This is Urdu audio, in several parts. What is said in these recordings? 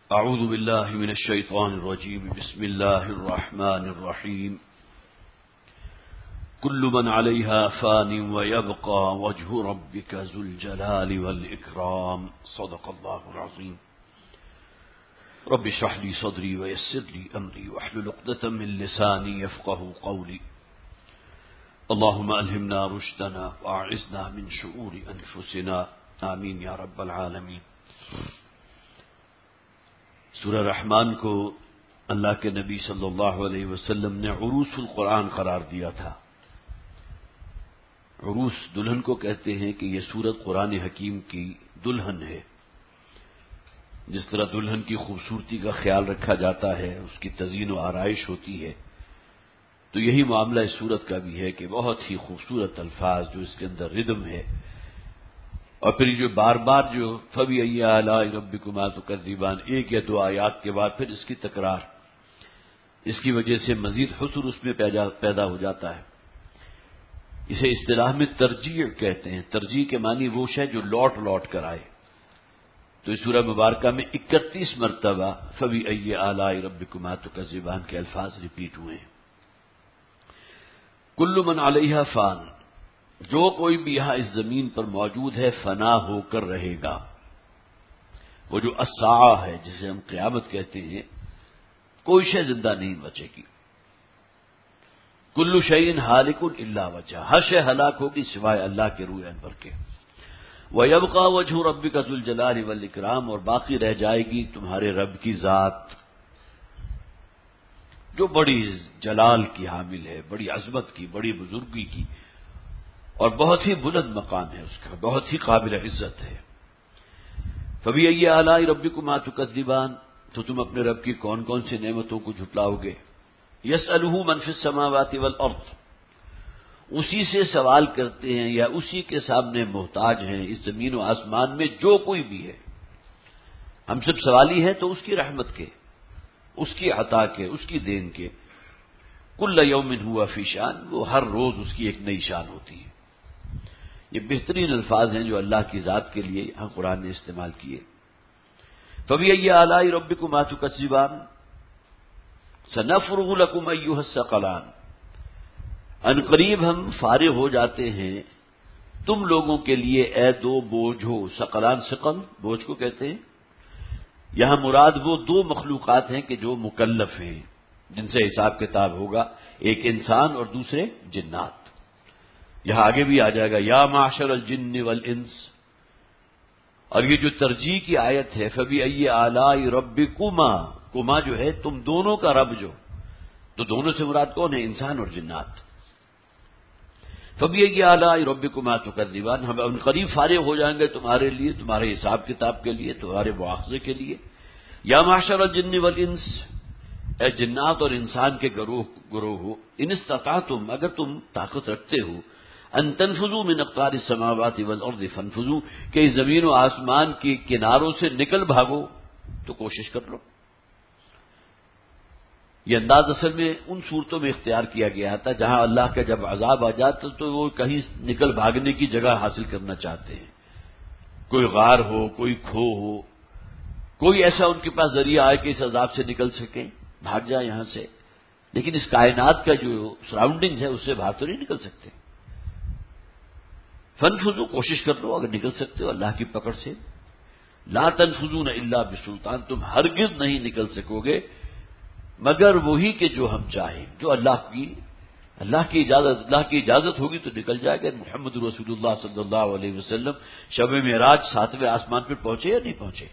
اعوذ باللہ من الشیطان الرجیم بسم اللہ الرحمن الرحیم کل من علیہا فان ویبقى وجہ ربک ذو الجلال والاکرام صدق اللہ العظیم رب اشرح لی صدری ویسر لی امری واحلل عقدۃ من لسانی یفقهوا قولی اللهم الہمنا رشدنا واعذنا من شرور انفسنا آمین یا رب العالمین۔ سورہ رحمان کو اللہ کے نبی صلی اللہ علیہ وسلم نے عروس القرآن قرار دیا تھا۔ عروس دلہن کو کہتے ہیں کہ یہ سورت قرآن حکیم کی دلہن ہے۔ جس طرح دلہن کی خوبصورتی کا خیال رکھا جاتا ہے، اس کی تزئین و آرائش ہوتی ہے، تو یہی معاملہ اس سورت کا بھی ہے کہ بہت ہی خوبصورت الفاظ جو اس کے اندر ردم ہے، اور پھر جو بار بار جو فَبِأَيِّ آلَاءِ رَبِّكُمَا تُكَذِّبَانِ ایک یا دو آیات کے بعد پھر اس کی تکرار، اس کی وجہ سے مزید حسن اس میں پیدا ہو جاتا ہے۔ اسے اصطلاح میں ترجیع کہتے ہیں۔ ترجیع کے معنی وہ شے جو لوٹ لوٹ کر آئے۔ تو اس سورہ مبارکہ میں 31 مرتبہ فَبِأَيِّ آلَاءِ رَبِّكُمَا تُكَذِّبَانِ کے الفاظ ریپیٹ ہوئے ہیں۔ کل من علیہا فان، جو کوئی بھی یہاں اس زمین پر موجود ہے فنا ہو کر رہے گا۔ وہ جو الساعہ ہے جسے ہم قیامت کہتے ہیں، کوئی شے زندہ نہیں بچے گی۔ کل شیء ہالک الا وجہہ، ہر شے ہلاک ہوگی سوائے اللہ کے روح انور کے۔ وَيَبْقَى وَجْهُ رَبِّكَ ذُو الْجَلَالِ وَالْإِكْرَامِ، اور باقی رہ جائے گی تمہارے رب کی ذات جو بڑی جلال کی حامل ہے، بڑی عظمت کی، بڑی بزرگی کی، اور بہت ہی بلند مقام ہے اس کا، بہت ہی قابل عزت ہے۔ فَبِأَيِّ آلَاءِ رَبِّكُمَا تُكَذِّبَانِ، تو تم اپنے رب کی کون کون سی نعمتوں کو جھٹلاؤ گے؟ يَسْأَلُهُ مَن فِي السَّمَاوَاتِ وَالْأَرْضِ، اسی سے سوال کرتے ہیں یا اسی کے سامنے محتاج ہیں اس زمین و آسمان میں جو کوئی بھی ہے۔ ہم سب سوالی ہیں تو اس کی رحمت کے، اس کی عطا کے، اس کی دین کے۔ کل یوم ہوا فی شان، وہ ہر روز اس کی ایک نئی شان ہوتی ہے۔ یہ بہترین الفاظ ہیں جو اللہ کی ذات کے لیے یہاں قرآن نے استعمال کیے۔ فَبِأَيِّ آلَاءِ رَبِّكُمَا تُكَذِّبَانِ سَنَفْرُغُ لَكُمْ أَيُّهَ الثَّقَلَانِ، ان قریب ہم فارغ ہو جاتے ہیں تم لوگوں کے لیے اے دو بوجھ ہو۔ ثقلان ثقل بوجھ کو کہتے ہیں۔ یہاں مراد وہ دو مخلوقات ہیں کہ جو مکلف ہیں، جن سے حساب کتاب ہوگا، ایک انسان اور دوسرے جنات۔ یہاں آگے بھی آ جائے گا یا معشر الجن والانس، اور یہ جو ترجیح کی آیت ہے فَبِأَيِّ آلَاءِ رَبِّكُمَا، کما جو ہے تم دونوں کا رب جو، تو دونوں سے مراد کون ہے؟ انسان اور جنات۔ فَبِأَيِّ آلَاءِ رَبِّكُمَا تُكَذِّبَانِ، ہم ان قریب فارغ ہو جائیں گے تمہارے لیے، تمہارے حساب کتاب کے لیے، تمہارے مواخذے کے لیے۔ یا معشر الجن والانس، اے جنات اور انسان کے گروہ ہو، ان استطعتم، اگر تم طاقت رکھتے ہو، ان تنفذوا من اقطار السماوات والارض فانفذوا، کہ اس زمین و آسمان کی کناروں سے نکل بھاگو تو کوشش کر لو۔ یہ انداز اصل میں ان صورتوں میں اختیار کیا گیا تھا جہاں اللہ کا جب عذاب آ جاتا تو وہ کہیں نکل بھاگنے کی جگہ حاصل کرنا چاہتے ہیں، کوئی غار ہو، کوئی کھو ہو، کوئی ایسا ان کے پاس ذریعہ آئے کہ اس عذاب سے نکل سکیں، بھاگ جائے یہاں سے۔ لیکن اس کائنات کا جو سراؤنڈنگز ہے اس سے باہر تو نہیں نکل سکتے۔ فانفذوا، کوشش کر لو اگر نکل سکتے ہو اللہ کی پکڑ سے۔ لا تنفذون الا بسلطان، تم ہرگز نہیں نکل سکو گے مگر وہی کہ جو ہم چاہیں، جو اللہ کی اجازت ہوگی تو نکل جائے گا۔ محمد رسول اللہ صلی اللہ علیہ وسلم شب معراج 7ویں آسمان پر پہنچے یا نہیں پہنچے؟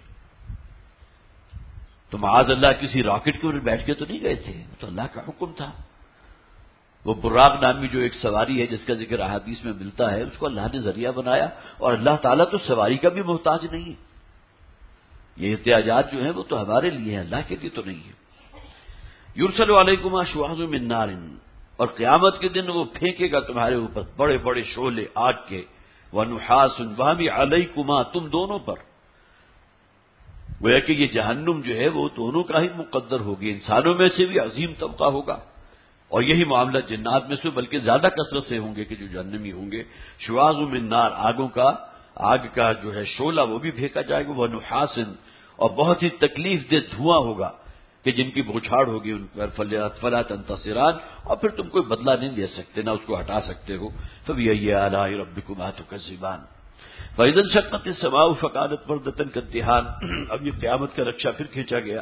تو معاذ اللہ کسی راکٹ کے اوپر بیٹھ کے تو نہیں گئے تھے، تو اللہ کا حکم تھا۔ وہ براق نامی جو ایک سواری ہے جس کا ذکر احادیث میں ملتا ہے، اس کو اللہ نے ذریعہ بنایا، اور اللہ تعالیٰ تو سواری کا بھی محتاج نہیں ہے۔ یہ احتیاجات جو ہیں وہ تو ہمارے لیے ہیں، اللہ کے لیے تو نہیں ہے۔ یرسل علیکما شواظ من نار، اور قیامت کے دن وہ پھینکے گا تمہارے اوپر بڑے بڑے شعلے آگ کے، ونحاس، وہاں بھی علیکما، تم دونوں پر۔ گویا کہ یہ جہنم جو ہے وہ دونوں کا ہی مقدر ہوگی، انسانوں میں سے بھی عظیم طبقہ ہوگا، اور یہی معاملہ جنات میں سے بلکہ زیادہ کثرت سے ہوں گے کہ جو جہنمی ہوں گے۔ شواظ من نار، آگ کا جو ہے شعلہ وہ بھی پھینکا جائے گا، ونحاس، اور بہت ہی تکلیف دہ دھواں ہوگا کہ جن کی بوچھاڑ ہوگی ان پر فلا تنتصران، اور پھر تم کوئی بدلہ نہیں دے سکتے، نہ اس کو ہٹا سکتے ہو۔ فبأي آلاء ربكما تكذبان فإذا انشقت السماء فكانت وردة كالدهان۔ اب یہ قیامت کا رکشہ پھر کھینچا گیا۔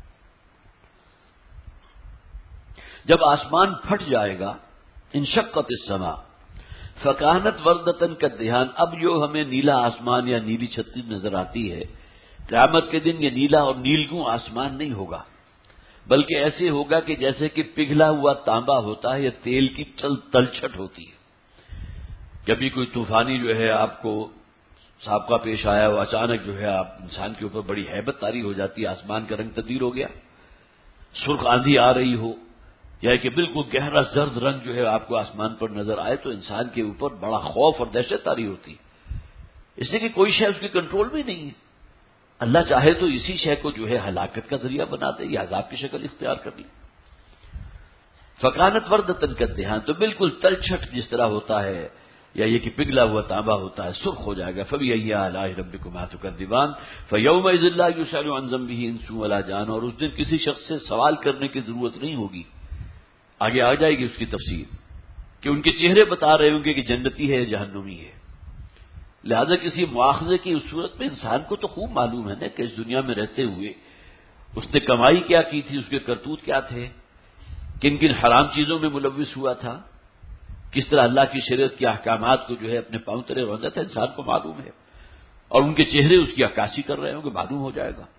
جب آسمان پھٹ جائے گا، انشقت السماء فكانت وردة كالدهان، اب جو ہمیں نیلا آسمان یا نیلی چھتری نظر آتی ہے، قیامت کے دن یہ نیلا اور نیلگوں آسمان نہیں ہوگا، بلکہ ایسے ہوگا کہ جیسے کہ پگھلا ہوا تانبا ہوتا ہے یا تیل کی تلچھٹ ہوتی ہے۔ کبھی کوئی طوفانی جو ہے آپ کو سابقہ پیش آیا ہو، اچانک جو ہے آپ انسان کے اوپر بڑی ہیبت طاری ہو جاتی ہے، آسمان کا رنگ تبدیل ہو گیا، سرخ آندھی آ رہی ہو، یا کہ بالکل گہرا زرد رنگ جو ہے آپ کو آسمان پر نظر آئے، تو انسان کے اوپر بڑا خوف اور دہشت طاری ہوتی ہے، اس لیے کہ کوئی شے اس کے کنٹرول میں نہیں ہے۔ اللہ چاہے تو اسی شے کو جو ہے ہلاکت کا ذریعہ بنا دے یا عذاب کی شکل اختیار کر لی۔ فکانت وردتن کالدہان، تو بالکل تلچھٹ جس طرح ہوتا ہے یا یہ کہ پگھلا ہوا تانبا ہوتا ہے، سرخ ہو جائے گا۔ فبأي آلاء ربكما تكذبان فيومئذ لا يسأل عن ذنبه انس ولا جان، اور اس دن کسی شخص سے سوال کرنے کی ضرورت نہیں ہوگی۔ آگے آ جائے گی اس کی تفصیل کہ ان کے چہرے بتا رہے ہوں گے کہ جنتی ہے یا جہنمی ہے، لہذا کسی مواخذے کی اس صورت میں انسان کو تو خوب معلوم ہے نا کہ اس دنیا میں رہتے ہوئے اس نے کمائی کیا کی تھی، اس کے کرتوت کیا تھے، کن کن حرام چیزوں میں ملوث ہوا تھا، کس طرح اللہ کی شریعت کے احکامات کو جو ہے اپنے پاؤں تلے روندا تھا، انسان کو معلوم ہے، اور ان کے چہرے اس کی عکاسی کر رہے ہوں گے، معلوم ہو جائے گا۔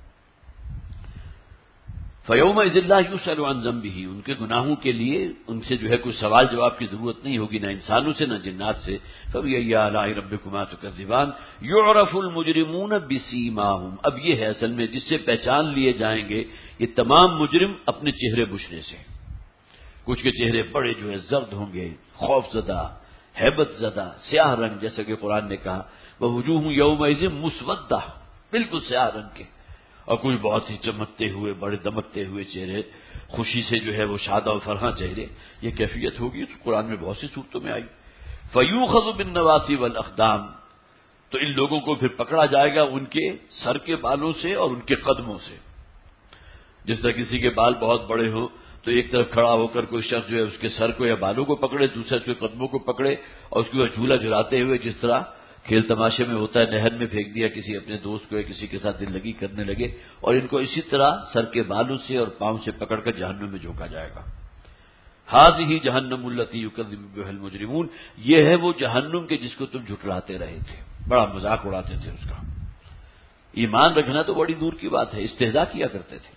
فَيَوْمَئِذٍ لَا يُسْأَلُ عَن ذَنبِهِ، ان کے گناہوں کے لیے ان سے جو ہے کوئی سوال جواب کی ضرورت نہیں ہوگی، نہ انسانوں سے نہ جنات سے۔ فَبِأَيِّ آلَاءِ رَبِّكُمَا تُكَذِّبَانِ يُعْرَفُ الْمُجْرِمُونَ بِسِیمَاهُمْ، اب یہ ہے اصل میں جس سے پہچان لیے جائیں گے یہ تمام مجرم اپنے چہرے بچھنے سے۔ کچھ کے چہرے بڑے جو ہے زرد ہوں گے، خوف زدہ، ہیبت زدہ، سیاہ رنگ، جیسا کہ قرآن نے کہا وَوُجُوهٌ يَوْمَئِذٍ مُسْوَدَّةٌ، بالکل سیاہ رنگ کے، اور کچھ بہت ہی چمکتے ہوئے، بڑے دمکتے ہوئے چہرے، خوشی سے جو ہے وہ شادہ و فرحاں چہرے، یہ کیفیت ہوگی، اس قرآن میں بہت سی صورتوں میں آئی۔ فَيُؤْخَذُ بِالنَّوَاصِي وَالْأَقْدَامِ، تو ان لوگوں کو پھر پکڑا جائے گا ان کے سر کے بالوں سے اور ان کے قدموں سے۔ جس طرح کسی کے بال بہت بڑے ہوں تو ایک طرف کھڑا ہو کر کوئی شخص جو ہے اس کے سر کو یا بالوں کو پکڑے، دوسرے اس کے قدموں کو پکڑے اور اس کو جھولا جھلاتے ہوئے، جس طرح کھیل تماشے میں ہوتا ہے، نہر میں پھینک دیا کسی اپنے دوست کو یا کسی کے ساتھ دل لگی کرنے لگے، اور ان کو اسی طرح سر کے بالوں سے اور پاؤں سے پکڑ کر جہنم میں جھونکا جائے گا۔ ھذہ جہنم التی یکذب بها المجرمون، یہ ہے وہ جہنم کے جس کو تم جھٹلاتے رہے تھے، بڑا مذاق اڑاتے تھے اس کا۔ ایمان رکھنا تو بڑی دور کی بات ہے، استہزاء کیا کرتے تھے۔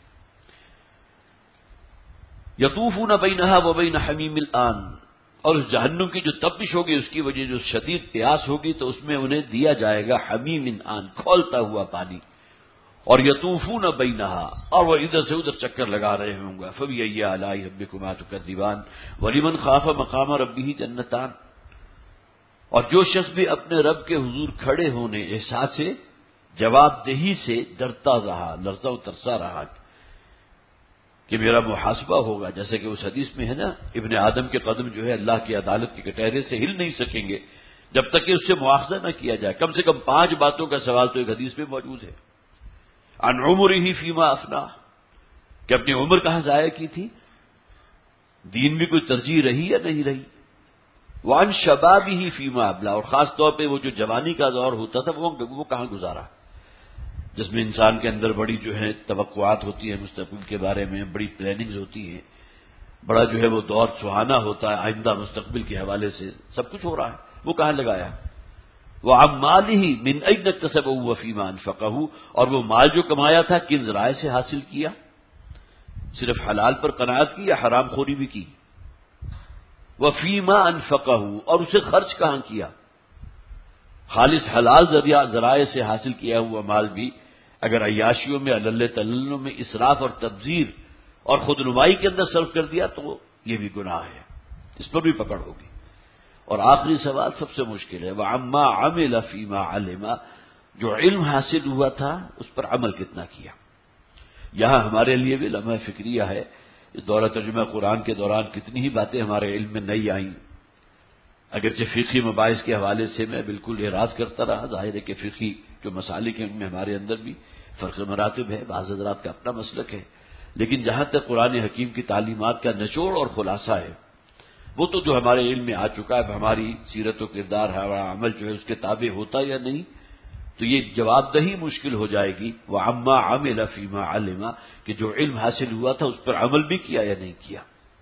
یطوفون بینہا وبین حمیم الآن، اور اس جہنم کی جو تپش ہوگی اس کی وجہ جو شدید پیاس ہوگی تو اس میں انہیں دیا جائے گا حمیم آن، کھولتا ہوا پانی، اور یطوفون بینہا، اور وہ ادھر سے ادھر چکر لگا رہے ہوں گے۔ فبأي آلاء ربكما تكذبان ولمن خاف مقام ربه جنتان، اور جو شخص بھی اپنے رب کے حضور کھڑے ہونے، احساس جواب دہی سے ڈرتا رہا، لرزا و ترسا رہا کہ میرا محاسبہ ہوگا، جیسے کہ اس حدیث میں ہے نا، ابن آدم کے قدم جو ہے اللہ کی عدالت کے کٹہرے سے ہل نہیں سکیں گے جب تک کہ اس سے مواخذہ نہ کیا جائے۔ کم سے کم 5 باتوں کا سوال تو ایک حدیث میں موجود ہے۔ عن عمرہ فیما افنا، کہ اپنی عمر کہاں ضائع کی تھی، دین میں کوئی ترجیح رہی یا نہیں رہی۔ وعن شبابہ فیما ابلا، اور خاص طور پہ وہ جو جوانی کا دور ہوتا تھا وہ کہاں گزارا، جس میں انسان کے اندر بڑی جو ہے توقعات ہوتی ہیں مستقبل کے بارے میں، بڑی پلاننگز ہوتی ہیں، بڑا جو ہے وہ دور سہانا ہوتا ہے آئندہ مستقبل کے حوالے سے، سب کچھ ہو رہا ہے، وہ کہاں لگایا۔ وعن مالہ من این اکتسبہ وفیما انفقہ، اور وہ مال جو کمایا تھا کن ذرائع سے حاصل کیا، صرف حلال پر قناعت کی یا حرام خوری بھی کی۔ وفیما انفقہ، اور اسے خرچ کہاں کیا، خالص حلال ذرائع سے حاصل کیا ہوا مال بھی اگر عیاشیوں میں، علل تللوں میں، اسراف اور تبذیر اور خود نمائی کے اندر صرف کر دیا تو یہ بھی گناہ ہے، اس پر بھی پکڑ ہوگی۔ اور آخری سوال سب سے مشکل ہے، وَعَمَّا عَمِلَ فِيمَا عَلِمَ، جو علم حاصل ہوا تھا اس پر عمل کتنا کیا۔ یہاں ہمارے لیے بھی لمحہ فکریہ ہے، اس دورہ ترجمہ قرآن کے دوران کتنی ہی باتیں ہمارے علم میں نئی آئیں، اگرچہ فقہی مباحث کے حوالے سے میں بالکل اعراض کرتا رہا، ظاہر ہے کہ فقہی جو مسالک ہیں ان میں ہمارے اندر بھی فرق مراتب ہے، بعض حضرات کا اپنا مسلک ہے، لیکن جہاں تک قرآن حکیم کی تعلیمات کا نچوڑ اور خلاصہ ہے وہ تو جو ہمارے علم میں آ چکا ہے، اب ہماری سیرت و کردار، ہمارا عمل جو ہے اس کے تابع ہوتا یا نہیں، تو یہ جواب دہی مشکل ہو جائے گی وَعَمَّا عَمِلَ فِيمَا عَلِمَ، کہ جو علم حاصل ہوا تھا اس پر عمل بھی کیا یا نہیں کیا۔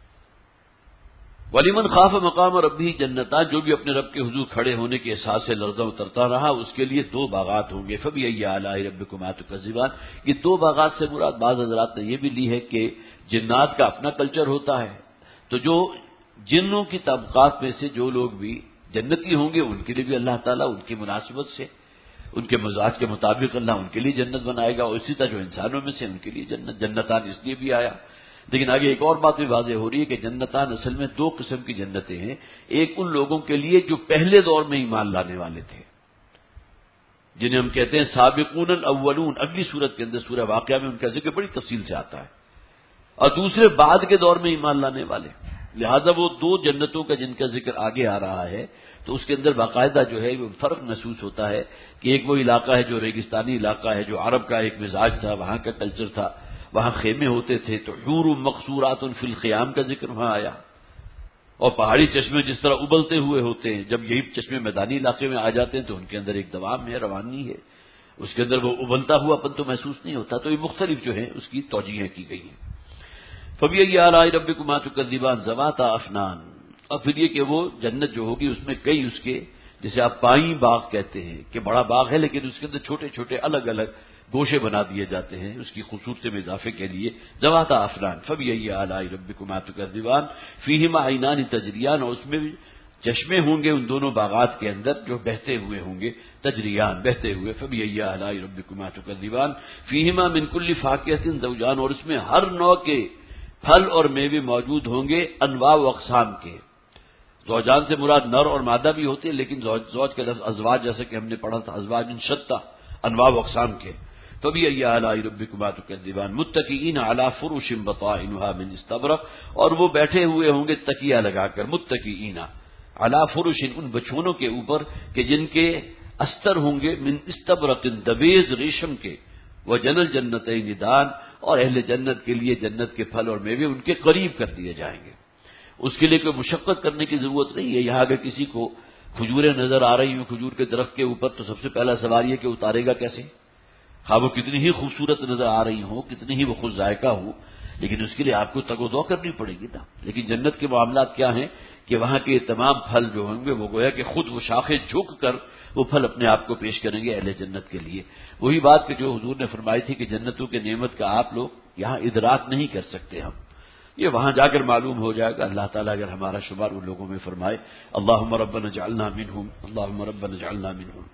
وَلِمَنْ خَافَ مَقَامَ رَبِّهِ جَنَّتَانِ، جو بھی اپنے رب کے حضور کھڑے ہونے کے احساس سے لرزہ اترتا رہا اس کے لیے 2 باغات ہوں گے۔ فَبِأَيِّ آلَاءِ رَبِّكُمَا تُكَذِّبَانِ، یہ 2 باغات سے مراد بعض حضرات نے یہ بھی لی ہے کہ جنات کا اپنا کلچر ہوتا ہے، تو جو جنوں کی طبقات میں سے جو لوگ بھی جنتی ہوں گے ان کے لیے بھی اللہ تعالیٰ ان کی مناسبت سے، ان کے مزاج کے مطابق اللہ ان کے لیے جنت بنائے گا، اور اسی طرح جو انسانوں میں سے ان کے لیے جنتان اس لیے بھی آیا۔ لیکن آگے ایک اور بات بھی واضح ہو رہی ہے کہ جنتان اصل میں 2 قسم کی جنتیں ہیں، ایک ان لوگوں کے لیے جو پہلے دور میں ایمان لانے والے تھے، جنہیں ہم کہتے ہیں سابقون الاولون، اگلی سورت کے اندر سورہ واقعہ میں ان کا ذکر بڑی تفصیل سے آتا ہے، اور دوسرے بعد کے دور میں ایمان لانے والے، لہذا وہ 2 جنتوں کا جن کا ذکر آگے آ رہا ہے تو اس کے اندر باقاعدہ جو ہے وہ فرق محسوس ہوتا ہے کہ ایک وہ علاقہ ہے جو ریگستانی علاقہ ہے، جو عرب کا ایک مزاج تھا، وہاں کا کلچر تھا، وہاں خیمے ہوتے تھے، تو حور مقصورات فی الخیام کا ذکر وہاں آیا، اور پہاڑی چشمے جس طرح ابلتے ہوئے ہوتے ہیں، جب یہی چشمے میدانی علاقے میں آ جاتے ہیں تو ان کے اندر ایک دوام ہے، روانی ہے، اس کے اندر وہ ابلتا ہوا پن تو محسوس نہیں ہوتا، تو یہ مختلف جو ہے اس کی توجیہیں کی گئی ہیں۔ فَبِأَيِّ آلَاءِ رَبِّكُمَا تُكَذِّبَانِ ذَوَاتَا أَفْنَانٍ، اور پھر یہ کہ وہ جنت جو ہوگی اس میں کئی اس کے، جسے آپ پائیں باغ کہتے ہیں کہ بڑا باغ ہے لیکن اس کے اندر چھوٹے چھوٹے الگ الگ گوشے بنا دیے جاتے ہیں اس کی خوبصورتی میں اضافے کے لیے۔ ذَوَاتَا أَفْنَانٍ فَبِأَيِّ آلَاءِ رَبِّكُمَا تُكَذِّبَانِ فِيهِمَا عَيْنَانِ تَجْرِيَانِ، اور اس میں بھی چشمے ہوں گے ان دونوں باغات کے اندر جو بہتے ہوئے ہوں گے، تجریان بہتے ہوئے۔ فَبِأَيِّ آلَاءِ رَبِّكُمَا تُكَذِّبَانِ فِيهِمَا مِن كُلِّ فَاكِهَةٍ زَوْجَانِ، اور اس میں ہر نوع کے پھل اور میوے موجود ہوں گے انواع و اقسام کے۔ زوجان سے مراد نر اور مادہ بھی ہوتے ہیں، لیکن زوج کا لفظ ازواج جیسے کہ ہم نے پڑھا تھا، ازواج شتیٰ، انواع و اقسام کے۔ فَبِأَيِّ آلَاءِ رَبِّكُمَا تُكَذِّبَانِ مُتَّكِئِينَ عَلَىٰ فُرُشٍ بَطَائِنُهَا مِنْ اسْتَبْرَقٍ، اور وہ بیٹھے ہوئے ہوں گے تکیہ لگا کر، مُتَّكِئِينَ عَلَىٰ فُرُشٍ، ان بچھونوں کے اوپر کہ جن کے استر ہوں گے من استبرق، دبیز ریشم کے، وَجَنَى الْجَنَّتَيْنِ دَانٍ، اور اہل جنت کے لیے جنت کے پھل اور میوے ان کے قریب کر دیے جائیں گے، اس کے لیے کوئی مشقت کرنے کی ضرورت نہیں ہے۔ یہاں اگر کسی کو کھجوریں نظر آ رہی ہوں کھجور کے درخت کے اوپر تو سب سے پہلا سوال یہ کہ اتارے گا کیسے، خواہ وہ کتنی ہی خوبصورت نظر آ رہی ہوں، کتنی ہی وہ خوش ذائقہ ہو، لیکن اس کے لیے آپ کو تگ و دو کرنی پڑے گی نا۔ لیکن جنت کے معاملات کیا ہیں کہ وہاں کے تمام پھل جو ہوں گے وہ گویا کہ خود وہ شاخیں جھک کر وہ پھل اپنے آپ کو پیش کریں گے اہل جنت کے لیے۔ وہی بات کہ جو حضور نے فرمائی تھی کہ جنتوں کے نعمت کا آپ لوگ یہاں ادراک نہیں کر سکتے، ہم یہ وہاں جا کر معلوم ہو جائے گا۔ اللہ تعالیٰ اگر ہمارا شمار ان لوگوں میں فرمائے، اللہم ربنا اجعلنا منہم، اللہم ربنا اجعلنا منہم۔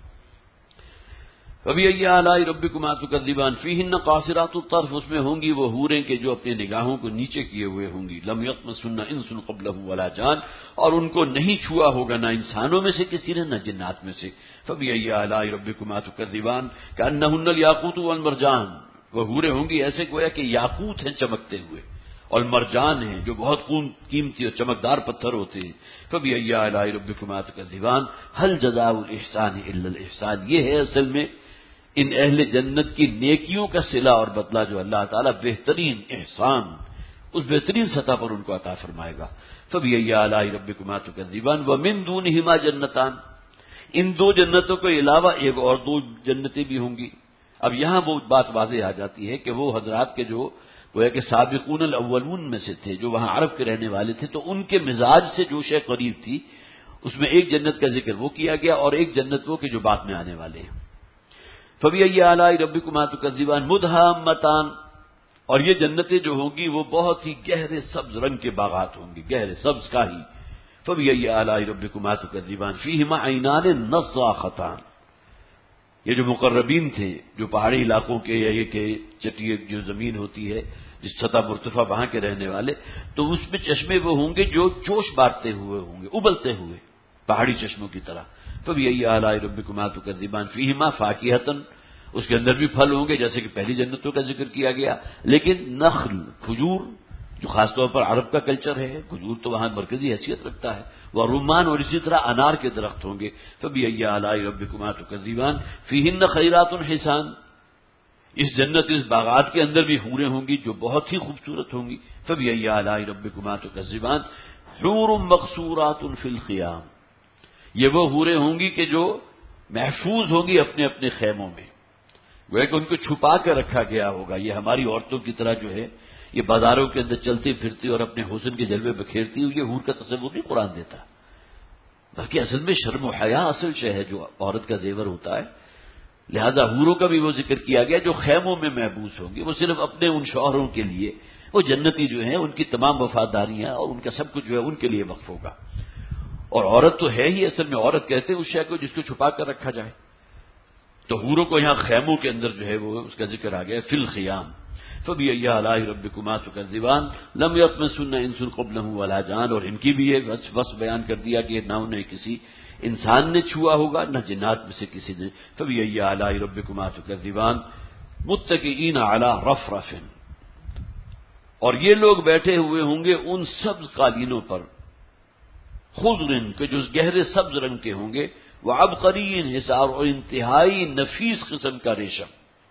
فَبِأَيِّ آلَاءِ رَبِّكُمَا تُكَذِّبَانِ فِيهِنَّ قَاصِرَاتُ الطَّرْفِ، اس میں ہوں گی وہ حوریں کہ جو اپنی نگاہوں کو نیچے کیے ہوئے ہوں گی، لم یطمثن انس قبلہ ولا جان، اور ان کو نہیں چھوا ہوگا نہ انسانوں میں سے کسی نے نہ جنات میں سے۔ فَبِأَيِّ آلَاءِ رَبِّكُمَا تُكَذِّبَانِ كَأَنَّهُنَّ الْيَاقُوتُ وَالْمَرْجَانُ، وہ حوریں ہوں گی ایسے گویا کہ یاقوت ہیں چمکتے ہوئے، اور مرجان ہیں جو بہت قیمتی اور چمکدار پتھر ہوتے ہیں۔ فَبِأَيِّ آلَاءِ رَبِّكُمَا تُكَذِّبَانِ هَلْ جَزَاءُ الْإِحْسَانِ إِلَّا الْإِحْسَانُ، یہ ہے اصل میں ان اہل جنت کی نیکیوں کا صلہ اور بدلہ جو اللہ تعالیٰ بہترین احسان اس بہترین سطح پر ان کو عطا فرمائے گا۔ فَبِأَيِّ آلَاءِ رَبِّكُمَا تُكَذِّبَانِ وَمِن دُونِهِمَا جَنَّتَانِ، ان 2 جنتوں کے علاوہ ایک اور 2 جنتیں بھی ہوں گی۔ اب یہاں وہ بات واضح آ جاتی ہے کہ وہ حضرات کے جو گویا کہ سابقون الاولون میں سے تھے، جو وہاں عرب کے رہنے والے تھے، تو ان کے مزاج سے جو شے قریب تھی اس میں ایک جنت کا ذکر وہ کیا گیا اور ایک جنت وہ کہ جو بعد میں آنے والے ہیں۔ فَبِأَيِّ آلَاءِ رَبِّكُمَا تُكَذِّبَانِ مُدْهَامَّتَانِ، اور یہ جنتیں جو ہوں گی وہ بہت ہی گہرے سبز رنگ کے باغات ہوں گی، گہرے سبز کا ہی۔ فَبِأَيِّ آلَاءِ رَبِّكُمَا تُكَذِّبَانِ فِيهِمَا عَيْنَانِ نَضَّاخَتَانِ، یہ جو مقربین تھے جو پہاڑی علاقوں کے یا یہ کہ چٹی جو زمین ہوتی ہے جس سطح مرتفع وہاں کے رہنے والے، تو اس میں چشمے وہ ہوں گے جو جوش بارتے ہوئے ہوں گے، ابلتے ہوئے پہاڑی چشموں کی طرح۔ فَبِأَيِّ آلَاءِ رَبِّكُمَا تُكَذِّبَانِ فِيهِمَا فَاكِهَةٌ، اس کے اندر بھی پھل ہوں گے جیسے کہ پہلی جنتوں کا ذکر کیا گیا، لیکن نخل کھجور جو خاص طور پر عرب کا کلچر ہے، کھجور تو وہاں مرکزی حیثیت رکھتا ہے، وہ رمان، اور اسی طرح انار کے درخت ہوں گے۔ فَبِأَيِّ آلَاءِ رَبِّكُمَا تُكَذِّبَانِ فِيهِنَّ خَيْرَاتٌ حِسَانٌ، اس جنت، اس باغات کے اندر بھی حوریں ہوں گی جو بہت ہی خوبصورت ہوں گی. فبأي آلاء ربكما تكذبان حور مقصورات فی الخیام. یہ وہ حوریں ہوں گی کہ جو محفوظ ہوں گی اپنے اپنے خیموں میں، وہ کہ ان کو چھپا کے رکھا گیا ہوگا. یہ ہماری عورتوں کی طرح جو ہے یہ بازاروں کے اندر چلتی پھرتی اور اپنے حسن کے جلوے بکھیرتی ہوئی، یہ حور کا تصور نہیں قرآن دیتا. بلکہ اصل میں شرم و حیا اصل شے ہے جو عورت کا زیور ہوتا ہے. لہذا حوروں کا بھی وہ ذکر کیا گیا جو خیموں میں محبوس ہوں گے. وہ صرف اپنے ان شوہروں کے لیے، وہ جنتی جو ہیں ان کی تمام وفاداریاں اور ان کا سب کچھ جو ہے ان کے لیے وقف ہوگا. اور عورت تو ہے ہی، اصل میں عورت کہتے ہیں اس شے کو جس کو چھپا کر رکھا جائے. تو حوروں کو یہاں خیموں کے اندر جو ہے وہ اس کا ذکر آ گیا فی الخیام. فبأي آلاء ربكما تكذبان لم يطمثن انس قبلهم ولا جان. اور ان کی بھی یہ وصف بیان کر دیا کہ نہ انہیں کسی انسان نے چھوا ہوگا نہ جنات میں سے کسی نے. فبأي آلاء ربكما تكذبان متكئين على رفرف. اور یہ لوگ بیٹھے ہوئے ہوں گے ان سبز قالینوں پر، خضر کہ جو گہرے سبز رنگ کے ہوں گے، وعبقری حصار اور انتہائی نفیس قسم کا ریشم.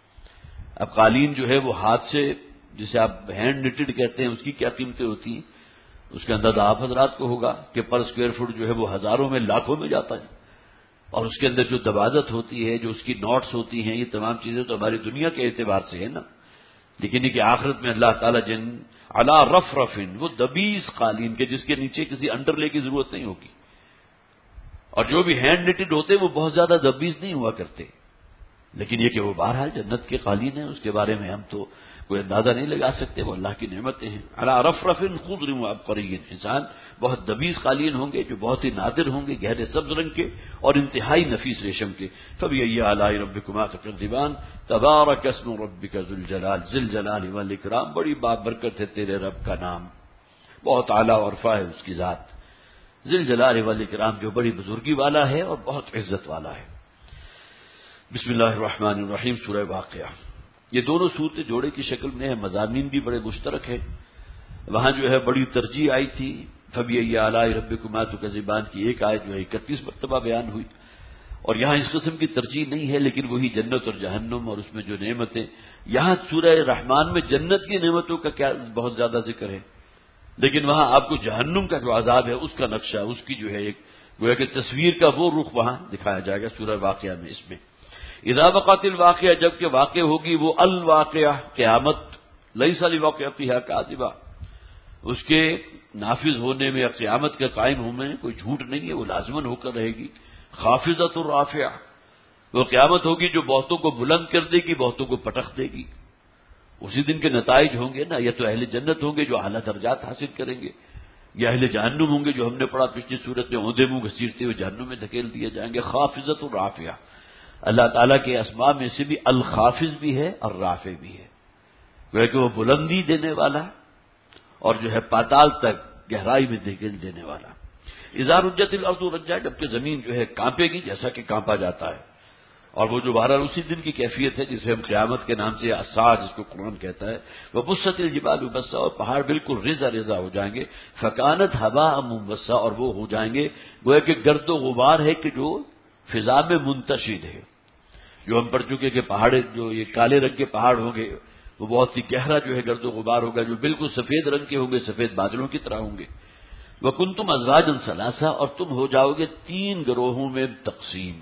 اب قالین جو ہے وہ ہاتھ سے جسے آپ ہینڈ نٹڈ کہتے ہیں اس کی کیا قیمتیں ہوتی ہیں اس کا اندازہ آپ حضرات کو ہوگا کہ پر اسکوائر فٹ جو ہے وہ ہزاروں میں لاکھوں میں جاتا ہے. اور اس کے اندر جو دباجت ہوتی ہے، جو اس کی نوٹس ہوتی ہیں، یہ تمام چیزیں تو ہماری دنیا کے اعتبار سے ہے نا. لیکن یہ کہ آخرت میں اللہ تعالیٰ جن علی رفرفن، وہ دبیس قالین کے جس کے نیچے کسی انڈر لے کی ضرورت نہیں ہوگی. اور جو بھی ہینڈ نٹڈ ہوتے وہ بہت زیادہ دبیس نہیں ہوا کرتے. لیکن یہ کہ وہ بہرحال جنت کے قالین ہیں، اس کے بارے میں ہم تو کوئی اندازہ نہیں لگا سکتے، وہ اللہ کی نعمتیں ہیں. علی رفرف خضر وعبقری حسان، بہت دبیس قالین ہوں گے جو بہت ہی نادر ہوں گے، گہرے سبز رنگ کے اور انتہائی نفیس ریشم کے. فبأي آلاء ربكما تكذبان تبارك اسم ربك ذو الجلال، ذی الجلال والاکرام. بڑی بابرکت ہے تیرے رب کا نام، بہت اعلیٰ و عرفہ ہے اس کی ذات. ذی الجلال والاکرام جو بڑی بزرگی والا ہے اور بہت عزت والا ہے. بسم اللہ الرحمن الرحیم. سورہ واقعہ. یہ دونوں صورتیں جوڑے کی شکل میں ہیں، مضامین بھی بڑے مشترک ہیں. وہاں جو ہے بڑی ترجیح آئی تھی. فبأي آلاء ربكما تكذبان کی ایک آیت جو ہے 31 مرتبہ بیان ہوئی، اور یہاں اس قسم کی ترجیح نہیں ہے، لیکن وہی جنت اور جہنم اور اس میں جو نعمتیں. یہاں سورہ رحمان میں جنت کی نعمتوں کا کیا بہت زیادہ ذکر ہے، لیکن وہاں آپ کو جہنم کا جو عذاب ہے اس کا نقشہ، اس کی جو ہے ایک گویا کہ تصویر کا وہ رخ وہاں دکھایا جائے گا سورہ واقعہ میں. اس میں اذا وقعت الواقعہ، جب کہ واقع ہوگی وہ الواقعہ قیامت، لیس لواقعتها کاذبہ، اس کے نافذ ہونے میں یا قیامت کے قائم ہونے میں کوئی جھوٹ نہیں ہے، وہ لازماً ہو کر رہے گی. خافضۃ الرافعہ، وہ قیامت ہوگی جو بہتوں کو بلند کر دے گی، بہتوں کو پٹخ دے گی. اسی دن کے نتائج ہوں گے نا، یا تو اہل جنت ہوں گے جو اعلیٰ درجات حاصل کریں گے، یا اہل جہنم ہوں گے جو ہم نے پڑھا پچھلی صورت میں اوندے منہ گھسیٹتے ہوئے جہنم میں دھکیل دیے جائیں گے. خافضۃ الرافعہ، اللہ تعالیٰ کے اسماء میں سے بھی الخافض بھی ہے اور رافع بھی ہے، وہ کہ وہ بلندی دینے والا اور جو ہے پاتال تک گہرائی میں دھکیل دینے والا. اذا رجت الارض رجا، جبکہ زمین جو ہے کانپے گی جیسا کہ کانپا جاتا ہے. اور وہ جو بہرحال اسی دن کی کیفیت ہے جسے ہم قیامت کے نام سے الساعہ جس کو قرآن کہتا ہے. وہ بست الجبال بسا، اور پہاڑ بالکل رزا رزا ہو جائیں گے. فکانت ہواء منبثا، اور وہ ہو جائیں گے گویا کہ گرد و غبار ہے کہ جو فضا میں منتشر ہے. جو ہم پڑھ چکے کہ پہاڑ جو یہ کالے رنگ کے پہاڑ ہوں گے وہ بہت ہی گہرا جو ہے گرد و غبار ہوگا، جو بالکل سفید رنگ کے ہوں گے، سفید بادلوں کی طرح ہوں گے. وَكُنْتُمْ أَزْوَاجًا ثَلَاثَةً، اور تم ہو جاؤ گے 3 گروہوں میں تقسیم.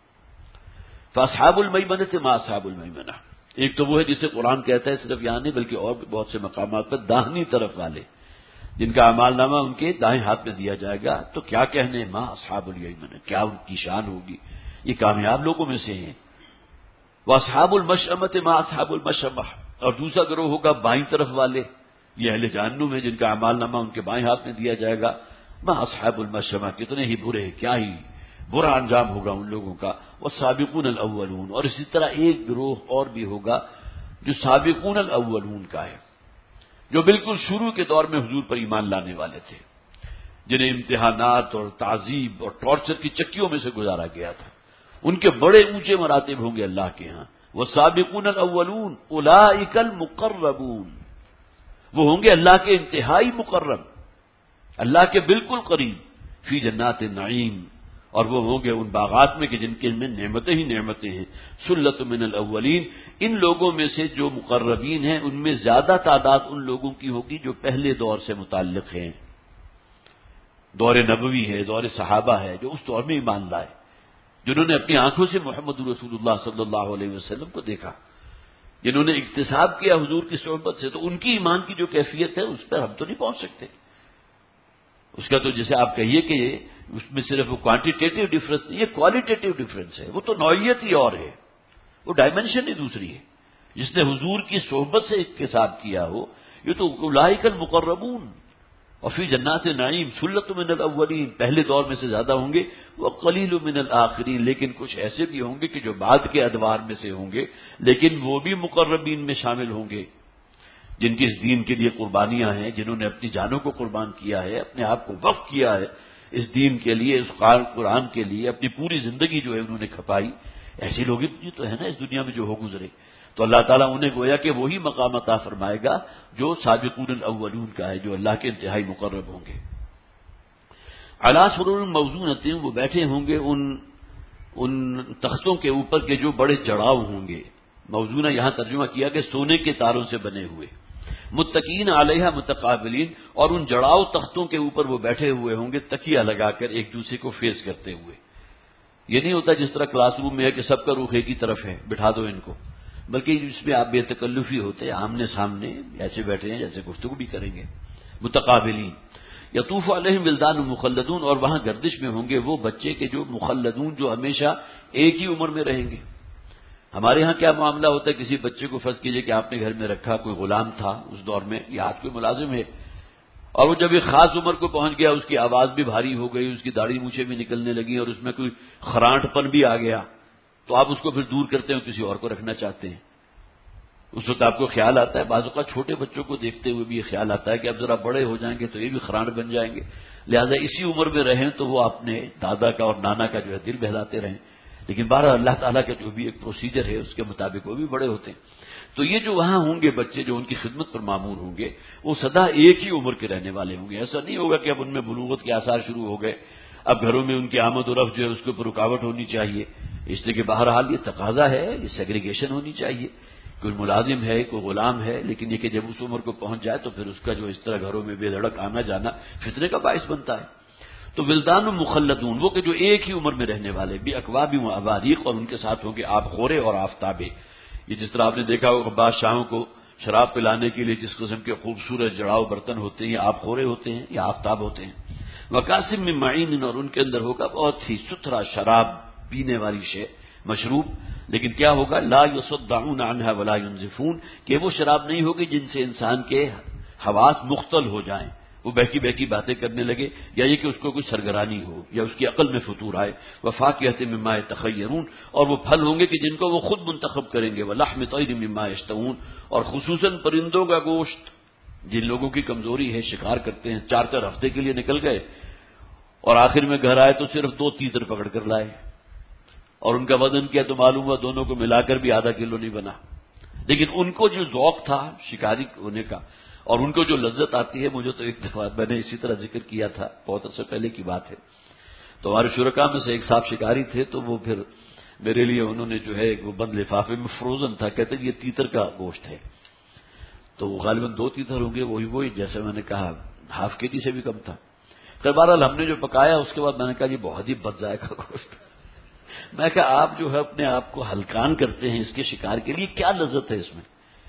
فَأَصْحَابُ الْمَيْمَنَةِ مَا أَصْحَابُ الْمَيْمَنَةِ، ایک تو وہ ہے جسے قرآن کہتا ہے صرف یہاں نہیں بلکہ اور بھی بہت سے مقامات پر داہنی طرف والے، جن کا اعمال نامہ ان کے دائیں ہاتھ میں دیا جائے گا. تو کیا کہنے ما اصحاب الیمن، کیا ان کی شان ہوگی، یہ کامیاب لوگوں میں سے ہیں. وَأَصْحَابُ الْمَشْأَمَةِ مَا أَصْحَابُ الْمَشْأَمَةِ، اور دوسرا گروہ ہوگا بائیں طرف والے، یہ اہل جہنم ہے جن کا اعمال نامہ ان کے بائیں ہاتھ میں دیا جائے گا. ما اصحاب المشأمہ، کتنے ہی برے، کیا ہی برا انجام ہوگا ان لوگوں کا. والسابقون الاولون، اور اسی طرح ایک گروہ اور بھی ہوگا جو سابقون الاولون کا ہے، جو بالکل شروع کے دور میں حضور پر ایمان لانے والے تھے، جنہیں امتحانات اور تعذیب اور ٹارچر کی چکیوں میں سے گزارا گیا تھا. ان کے بڑے اونچے مراتب ہوں گے اللہ کے ہاں. والسابقون الاولون اولئک المقربون، وہ ہوں گے اللہ کے انتہائی مقرب، اللہ کے بالکل قریب. فی جنات النعیم، اور وہ ہوں گے ان باغات میں کہ جن کے میں نعمتیں ہی نعمتیں ہیں. سلۃ من الاولین، ان لوگوں میں سے جو مقربین ہیں ان میں زیادہ تعداد ان لوگوں کی ہوگی جو پہلے دور سے متعلق ہیں، دور نبوی ہے، دور صحابہ ہے، جو اس دور میں ایمان لائے، جنہوں نے اپنی آنکھوں سے محمد رسول اللہ صلی اللہ علیہ وسلم کو دیکھا، جنہوں نے اکتساب کیا حضور کی صحبت سے. تو ان کی ایمان کی جو کیفیت ہے اس پر ہم تو نہیں پہنچ سکتے. اس کا تو جیسے آپ کہیے کہ اس میں صرف وہ کوانٹیٹیو ڈفرنس نہیں، یہ کوالٹیٹیو ڈفرنس ہے. وہ تو نوعیت ہی اور ہے، وہ ڈائمینشن ہی دوسری ہے. جس نے حضور کی صحبت سے اکتساب کیا ہو، یہ تو اولئک المقربون. اور فی جنات نعیم سلۃ من الاولین، پہلے دور میں سے زیادہ ہوں گے، وہ قلیل من الآخرین، لیکن کچھ ایسے بھی ہوں گے کہ جو بعد کے ادوار میں سے ہوں گے، لیکن وہ بھی مقربین میں شامل ہوں گے، جن کی اس دین کے لیے قربانیاں ہیں، جنہوں نے اپنی جانوں کو قربان کیا ہے، اپنے آپ کو وقف کیا ہے اس دین کے لیے، اس قرآن کے لیے، اپنی پوری زندگی جو ہے انہوں نے کھپائی. ایسی لوگ ہی تو ہے نا اس دنیا میں جو ہو گزرے. تو اللہ تعالیٰ انہیں گویا کہ وہی مقام عطا فرمائے گا جو سابقون الاولون کا ہے، جو اللہ کے انتہائی مقرب ہوں گے. علی سرر موضونۃ، وہ بیٹھے ہوں گے ان تختوں کے اوپر کے جو بڑے جڑاؤ ہوں گے. موضونہ یہاں ترجمہ کیا کہ سونے کے تاروں سے بنے ہوئے. متقین علیہا متقابلین، اور ان جڑاؤ تختوں کے اوپر وہ بیٹھے ہوئے ہوں گے تکیہ لگا کر ایک دوسرے کو فیس کرتے ہوئے. یہ نہیں ہوتا جس طرح کلاس روم میں ہے کہ سب کا رخ ایک ہی طرف ہے، بٹھا دو ان کو، بلکہ اس میں آپ بے تکلفی ہوتے آمنے سامنے ایسے بیٹھے ہیں جیسے گفتگو بھی کریں گے. متقابلین. یطوف علیہم ولدان مخلدون، اور وہاں گردش میں ہوں گے وہ بچے کے جو مخلدون، جو ہمیشہ ایک ہی عمر میں رہیں گے. ہمارے ہاں کیا معاملہ ہوتا ہے، کسی بچے کو فرض کیجئے کہ آپ نے گھر میں رکھا، کوئی غلام تھا اس دور میں یا آج کوئی ملازم ہے، اور وہ جب ایک خاص عمر کو پہنچ گیا، اس کی آواز بھی بھاری ہو گئی، اس کی داڑھی مونچھیں بھی نکلنے لگی اور اس میں کوئی خرانٹ پن بھی آ گیا، تو آپ اس کو پھر دور کرتے ہیں، کسی اور کو رکھنا چاہتے ہیں. اس وقت آپ کو خیال آتا ہے، بعض اوقات چھوٹے بچوں کو دیکھتے ہوئے بھی یہ خیال آتا ہے کہ اب ذرا بڑے ہو جائیں گے تو یہ بھی خرانٹ بن جائیں گے، لہذا اسی عمر میں رہیں تو وہ اپنے دادا کا اور نانا کا جو ہے دل بہلاتے رہیں. لیکن بہرحال اللہ تعالیٰ کا جو بھی ایک پروسیجر ہے اس کے مطابق وہ بھی بڑے ہوتے ہیں. تو یہ جو وہاں ہوں گے بچے جو ان کی خدمت پر معمور ہوں گے، وہ سدا ایک ہی عمر کے رہنے والے ہوں گے. ایسا نہیں ہوگا کہ اب ان میں بلوغت کے آثار شروع ہو گئے، اب گھروں میں ان کی آمد و رفت جو ہے اس کے اوپر رکاوٹ ہونی چاہیے. اس لیے کہ بہرحال یہ تقاضا ہے، یہ سیگریگیشن ہونی چاہیے. کوئی ملازم ہے، کوئی غلام ہے، لیکن یہ کہ جب اس عمر کو پہنچ جائے تو پھر اس کا جو اس طرح گھروں میں بے دھڑک آنا جانا فتنے کا باعث بنتا ہے. تو ولدان مخلدون، وہ کہ جو ایک ہی عمر میں رہنے والے، بھی اکواب و اباریق، اور ان کے ساتھ ہوں گے آب خورے اور آفتابے. یہ جس طرح آپ نے دیکھا ہوگا بادشاہوں کو شراب پلانے کے لیے جس قسم کے خوبصورت جڑاؤ برتن ہوتے ہیں، یہ آب خورے ہوتے ہیں یا آفتاب ہوتے ہیں. وقاسم من معین، اور ان کے اندر ہوگا بہت ہی ستھرا شراب پینے والی شے، مشروب. لیکن کیا ہوگا، لا یصدعون عنها ولا ينزفون، کہ وہ شراب نہیں ہوگی جن سے انسان کے حواس مختل ہو جائیں، وہ بہکی بہکی باتیں کرنے لگے، یا یہ کہ اس کو کوئی سرگرانی ہو یا اس کی عقل میں فتور آئے. وفاکہۃ مما یتخیرون، اور وہ پھل ہوں گے کہ جن کو وہ خود منتخب کریں گے. ولحم طیر مما یشتہون، اور خصوصاً پرندوں کا گوشت. جن لوگوں کی کمزوری ہے، شکار کرتے ہیں، 4 ہفتے کے لیے نکل گئے اور آخر میں گھر آئے تو صرف 2 تیتر پکڑ کر لائے، اور ان کا وزن کیا تو معلوم ہوا دونوں کو ملا کر بھی ½ کلو نہیں بنا. لیکن ان کو جو ذوق تھا شکاری ہونے کا، اور ان کو جو لذت آتی ہے، مجھے تو ایک دفعہ میں نے اسی طرح ذکر کیا تھا، بہت عرصے پہلے کی بات ہے. تو ہمارے شرکاء میں سے ایک صاحب شکاری تھے، تو وہ پھر میرے لیے انہوں نے جو ہے وہ بند لفافے میں فروزن تھا، کہتے ہیں یہ تیتر کا گوشت ہے. تو غالباً 2 تیتر ہوں گے، وہی جیسے میں نے کہا ½ کیجی سے بھی کم تھا. خیر بہرحال ہم نے جو پکایا اس کے بعد میں نے کہا یہ بہت ہی بد ذائقہ گوشت. میں کہا آپ جو ہے اپنے آپ کو ہلکان کرتے ہیں اس کے شکار کے لیے، کیا لذت ہے اس میں؟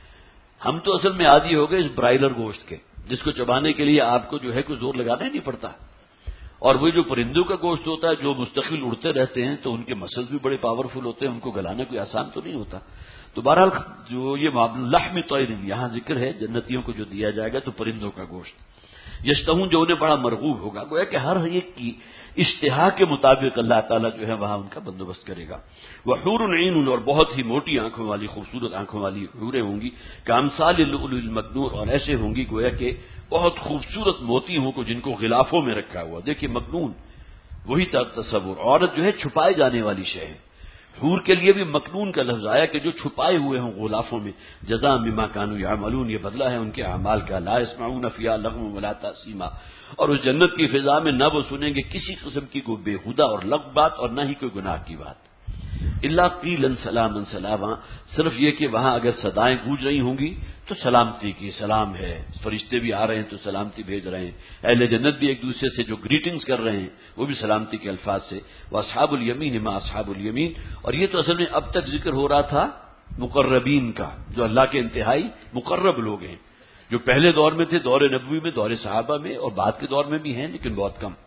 ہم تو اصل میں عادی ہو گئے اس برائلر گوشت کے، جس کو چبانے کے لیے آپ کو جو ہے کوئی زور لگانا ہی نہیں پڑتا. اور وہ جو پرندوں کا گوشت ہوتا ہے جو مستقل اڑتے رہتے ہیں، تو ان کے مسلز بھی بڑے پاورفل ہوتے ہیں، ان کو گلانا کوئی آسان تو نہیں ہوتا. تو بہرحال جو یہ لحم طیر یہاں ذکر ہے جنتیوں کو جو دیا جائے گا تو پرندوں کا گوشت. یشتہون، جو انہیں بڑا مرغوب ہوگا، گویا کہ ہر ایک کی اشتہا کے مطابق اللہ تعالیٰ جو ہے وہاں ان کا بندوبست کرے گا. وحور عین، اور بہت ہی موٹی آنکھوں والی، خوبصورت آنکھوں والی حوریں ہوں گی. کامثال اللؤلؤ المکنون، اور ایسے ہوں گی گویا کہ بہت خوبصورت موتی ہوں کو جن کو غلافوں میں رکھا ہوا. دیکھیے مکنون وہی تصور، عورت جو ہے چھپائے جانے والی شے ہے. حور کے لیے بھی مکنون کا لفظ آیا کہ جو چھپائے ہوئے ہوں غلافوں میں، جزاء بما كانوا يعملون، یہ بدلہ ہے ان کے اعمال کا. لا يسمعون فيها لغوا ولا تأثيما، اور اس جنت کی فضا میں نہ وہ سنیں گے کسی قسم کی کوئی بےہودہ اور لغو بات اور نہ ہی کوئی گناہ کی بات. الا قیلا سلاما سلاما، صرف یہ کہ وہاں اگر صدائیں گونج رہی ہوں گی تو سلامتی کی، سلام ہے، فرشتے بھی آ رہے ہیں تو سلامتی بھیج رہے ہیں، اہل جنت بھی ایک دوسرے سے جو گریٹنگز کر رہے ہیں وہ بھی سلامتی کے الفاظ سے. واصحاب الیمین ما اصحاب الیمین، اور یہ تو اصل میں اب تک ذکر ہو رہا تھا مقربین کا، جو اللہ کے انتہائی مقرب لوگ ہیں، جو پہلے دور میں تھے، دور نبوی میں، دور صحابہ میں، اور بعد کے دور میں بھی ہیں لیکن بہت کم.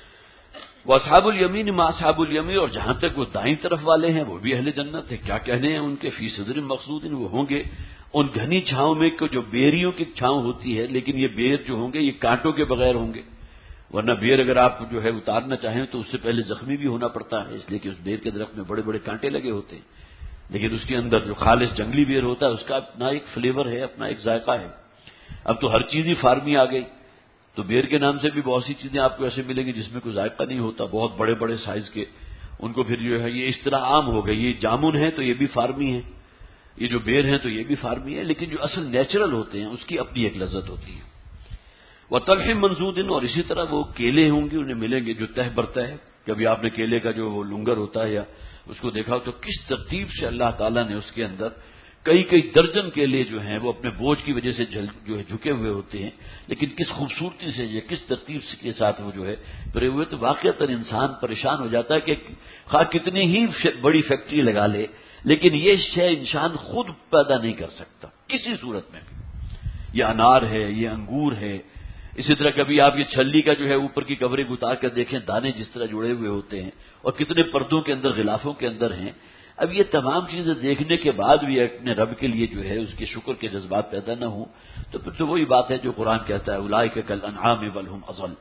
واصحاب الیمین ما اصحاب الیمین، اور جہاں تک وہ دائیں طرف والے ہیں وہ بھی اہل جنت ہے. کیا کہنے ہیں ان کے، فی صدر مقصود، وہ ہوں گے ان گھنی چھاؤں میں کہ جو بیریوں کی چھاؤں ہوتی ہے، لیکن یہ بیر جو ہوں گے یہ کانٹوں کے بغیر ہوں گے، ورنہ بیر اگر آپ جو ہے اتارنا چاہیں تو اس سے پہلے زخمی بھی ہونا پڑتا ہے، اس لیے کہ اس بیر کے درخت میں بڑے بڑے کانٹے لگے ہوتے ہیں. لیکن اس کے اندر جو خالص جنگلی بیر ہوتا ہے اس کا اپنا ایک فلیور ہے، اپنا ایک ذائقہ ہے. اب تو ہر چیز ہی فارمی آ گئی، تو بیر کے نام سے بھی بہت سی چیزیں آپ کو ایسے ملیں گی جس میں کوئی ذائقہ نہیں ہوتا، بہت بڑے بڑے سائز کے، ان کو پھر جو ہے یہ اس طرح عام ہو گئی. یہ جامن ہے تو یہ بھی فارمی ہے، یہ جو بیر ہیں تو یہ بھی فارمی ہے، لیکن جو اصل نیچرل ہوتے ہیں اس کی اپنی ایک لذت ہوتی ہے. وطلح منضود، اور اسی طرح وہ کیلے ہوں گے انہیں ملیں گے جو تہ برتا ہے. کبھی آپ نے کیلے کا جو وہ لنگر ہوتا ہے یا اس کو دیکھا ہو تو کس ترتیب سے اللہ تعالیٰ نے اس کے اندر کئی کئی درجن کیلے جو ہیں وہ اپنے بوجھ کی وجہ سے جو ہے جھکے ہوئے ہوتے ہیں، لیکن کس خوبصورتی سے یا کس ترتیب کے ساتھ وہ جو ہے پرے ہوئے، تو واقعتاً انسان پریشان ہو جاتا ہے کہ خواہ کتنی ہی بڑی فیکٹری لگا لے لیکن یہ شے انسان خود پیدا نہیں کر سکتا کسی صورت میں بھی. یہ انار ہے، یہ انگور ہے، اسی طرح کبھی آپ یہ چھلی کا جو ہے اوپر کی کورنگ اتار کر دیکھیں، دانے جس طرح جڑے ہوئے ہوتے ہیں اور کتنے پردوں کے اندر، غلافوں کے اندر ہیں. اب یہ تمام چیزیں دیکھنے کے بعد بھی اپنے رب کے لیے جو ہے اس کے شکر کے جذبات پیدا نہ ہوں تو پھر تو وہی بات ہے جو قرآن کہتا ہے اولئک کالانعام بل هم اضل.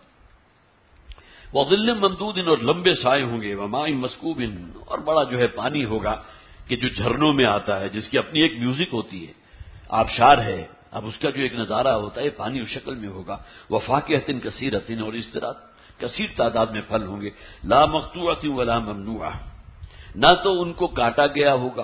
وظل ممدود، اور لمبے سائے ہوں گے، وماء مسکوب، اور بڑا جو ہے پانی ہوگا کہ جو جھرنوں میں آتا ہے، جس کی اپنی ایک میوزک ہوتی ہے، آبشار ہے، اب اس کا جو ایک نظارہ ہوتا ہے پانی اس شکل میں ہوگا. وفاکہۃ کثیرۃ، اور اس طرح کثیر تعداد میں پھل ہوں گے. لا مقطوعۃ ولا ممنوعہ، نہ تو ان کو کاٹا گیا ہوگا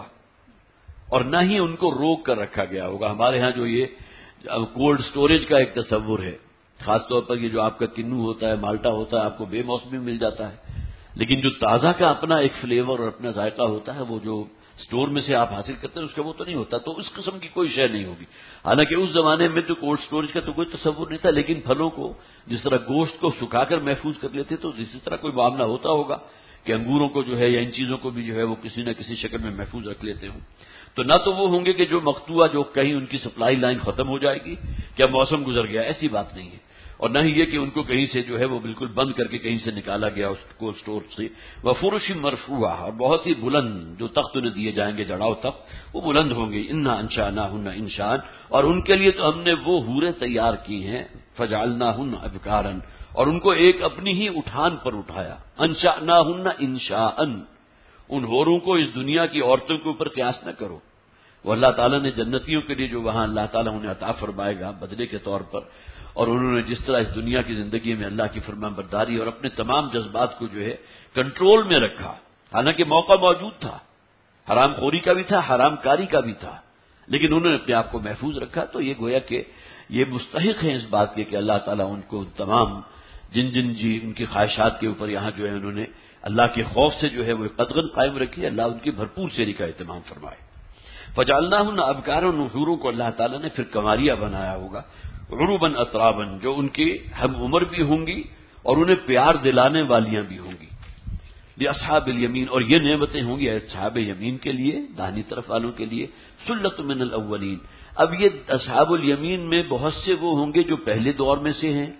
اور نہ ہی ان کو روک کر رکھا گیا ہوگا. ہمارے ہاں جو یہ کولڈ سٹوریج کا ایک تصور ہے، خاص طور پر یہ جو آپ کا کنو ہوتا ہے، مالٹا ہوتا ہے، آپ کو بے موسمی مل جاتا ہے، لیکن جو تازہ کا اپنا ایک فلیور اور اپنا ذائقہ ہوتا ہے وہ جو سٹور میں سے آپ حاصل کرتے ہیں اس کا وہ تو نہیں ہوتا. تو اس قسم کی کوئی شے نہیں ہوگی. حالانکہ اس زمانے میں تو کولڈ سٹوریج کا تو کوئی تصور نہیں تھا، لیکن پھلوں کو جس طرح گوشت کو سکھا کر محفوظ کر لیتے تو اسی طرح کوئی معاملہ ہوتا ہوگا کہ انگوروں کو جو ہے یا ان چیزوں کو بھی جو ہے وہ کسی نہ کسی شکل میں محفوظ رکھ لیتے ہوں. تو نہ تو وہ ہوں گے کہ جو مقطوعہ، جو کہیں ان کی سپلائی لائن ختم ہو جائے گی، کیا موسم گزر گیا، ایسی بات نہیں ہے. اور نہ ہی یہ کہ ان کو کہیں سے جو ہے وہ بالکل بند کر کے کہیں سے نکالا گیا اس کو سٹور سے. وفرش مرفوعہ، اور بہت ہی بلند جو تخت انہیں دیے جائیں گے، جڑاؤ تخت، وہ بلند ہوں گے. انا انشأناہن انشاء، اور ان کے لیے تو ہم نے وہ حوریں تیار کی ہیں، فجعلناہن ابکارا، اور ان کو ایک اپنی ہی اٹھان پر اٹھایا. انشأناہن انشاء، ان حوروں کو اس دنیا کی عورتوں کے اوپر قیاس نہ کرو. وہ اللہ تعالیٰ نے جنتیوں کے لیے جو وہاں اللہ تعالیٰ انہیں عطا فرمائے گا بدلے کے طور پر، اور انہوں نے جس طرح اس دنیا کی زندگی میں اللہ کی فرمان برداری اور اپنے تمام جذبات کو جو ہے کنٹرول میں رکھا، حالانکہ موقع موجود تھا، حرام خوری کا بھی تھا، حرام کاری کا بھی تھا، لیکن انہوں نے اپنے آپ کو محفوظ رکھا. تو یہ گویا کہ یہ مستحق ہیں اس بات کے کہ اللہ تعالیٰ ان کو تمام جن ان کی خواہشات کے اوپر یہاں جو ہے انہوں نے اللہ کے خوف سے جو ہے وہ قدغن قائم رکھی. اللہ ان کی بھرپور سیری کا اہتمام فرمائے. فجعلناہن ابکارا، حوروں کو اللہ تعالیٰ نے پھر کماریاں بنایا ہوگا، عربا اترابا، جو ان کی ہم عمر بھی ہوں گی اور انہیں پیار دلانے والیاں بھی ہوں گی. لاصحاب الیمین، اور یہ نعمتیں ہوں گی اصحاب یمین کے لیے، داہنی طرف والوں کے لیے. سلۃ من الاولین، اب یہ اصحاب الیمین میں بہت سے وہ ہوں گے جو پہلے دور میں سے ہیں،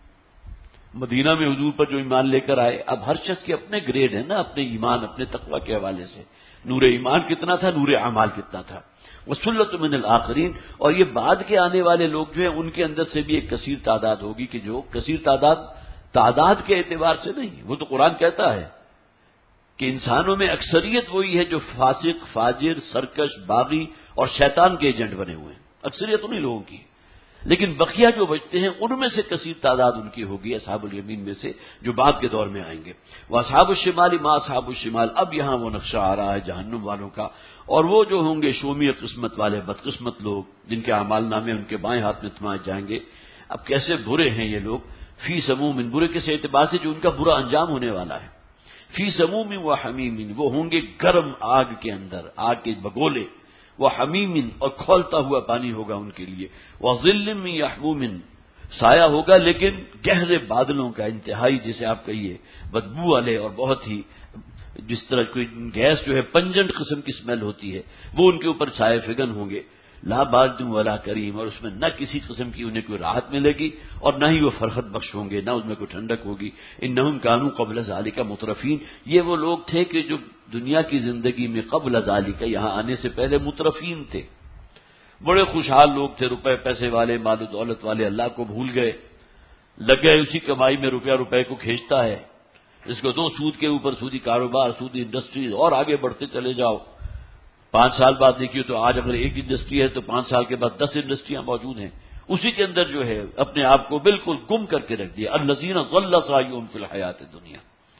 مدینہ میں حضور پر جو ایمان لے کر آئے. اب ہر شخص کے اپنے گریڈ ہیں نا، اپنے ایمان، اپنے تقویٰ کے حوالے سے. نور ایمان کتنا تھا، نور اعمال کتنا تھا. وسلۃ من الآخرین، اور یہ بعد کے آنے والے لوگ جو ہیں ان کے اندر سے بھی ایک کثیر تعداد ہوگی کہ جو کثیر تعداد کے اعتبار سے نہیں. وہ تو قرآن کہتا ہے کہ انسانوں میں اکثریت وہی ہے جو فاسق، فاجر، سرکش، باغی اور شیطان کے ایجنٹ بنے ہوئے ہیں. اکثریت انہی لوگوں کی. لیکن بقیہ جو بچتے ہیں ان میں سے کثیر تعداد ان کی ہوگی اصحاب الیمین میں سے جو بعد کے دور میں آئیں گے. وہ اصحاب الشمال ما اصحاب الشمال، اب یہاں وہ نقشہ آ رہا ہے جہنم والوں کا. اور وہ جو ہوں گے شومی قسمت والے بدقسمت لوگ جن کے اعمال نامے ان کے بائیں ہاتھ میں تھمائے جائیں گے. اب کیسے برے ہیں یہ لوگ، فی سموم، برے کس اعتبار سے جو ان کا برا انجام ہونے والا ہے. فی سموم و حمیم، وہ ہوں گے گرم آگ کے اندر، آگ کے بگولے. وہ حمیم، اور کھولتا ہوا پانی ہوگا ان کے لیے. وہ ظل من یحموم، سایہ ہوگا لیکن گہرے بادلوں کا، انتہائی جسے آپ کہیے بدبو والے اور بہت ہی جس طرح کوئی گیس جو ہے پنجنٹ قسم کی اسمیل ہوتی ہے وہ ان کے اوپر چھائے فگن ہوں گے. لا بارد ولا کریم، اور اس میں نہ کسی قسم کی انہیں کوئی راحت ملے گی اور نہ ہی وہ فرحت بخش ہوں گے، نہ اس میں کوئی ٹھنڈک ہوگی. انہم کانوا قبل ذالک مترفین، یہ وہ لوگ تھے کہ جو دنیا کی زندگی میں قبل ذالک، یہاں آنے سے پہلے مترفین تھے، بڑے خوشحال لوگ تھے، روپے پیسے والے، مال و دولت والے، اللہ کو بھول گئے، لگ گئے اسی کمائی میں، روپے کو کھینچتا ہے اس کو دو، سود کے اوپر سودی کاروبار، سودی انڈسٹریز، اور آگے بڑھتے چلے جاؤ. 5 سال بعد دیکھیے تو آج اگر ایک انڈسٹری ہے تو 5 سال کے بعد 10 انڈسٹریاں موجود ہیں. اسی کے اندر جو ہے اپنے آپ کو بالکل گم کر کے رکھ دیا. الذین ضل سعیہم فی الحیات الدنیا.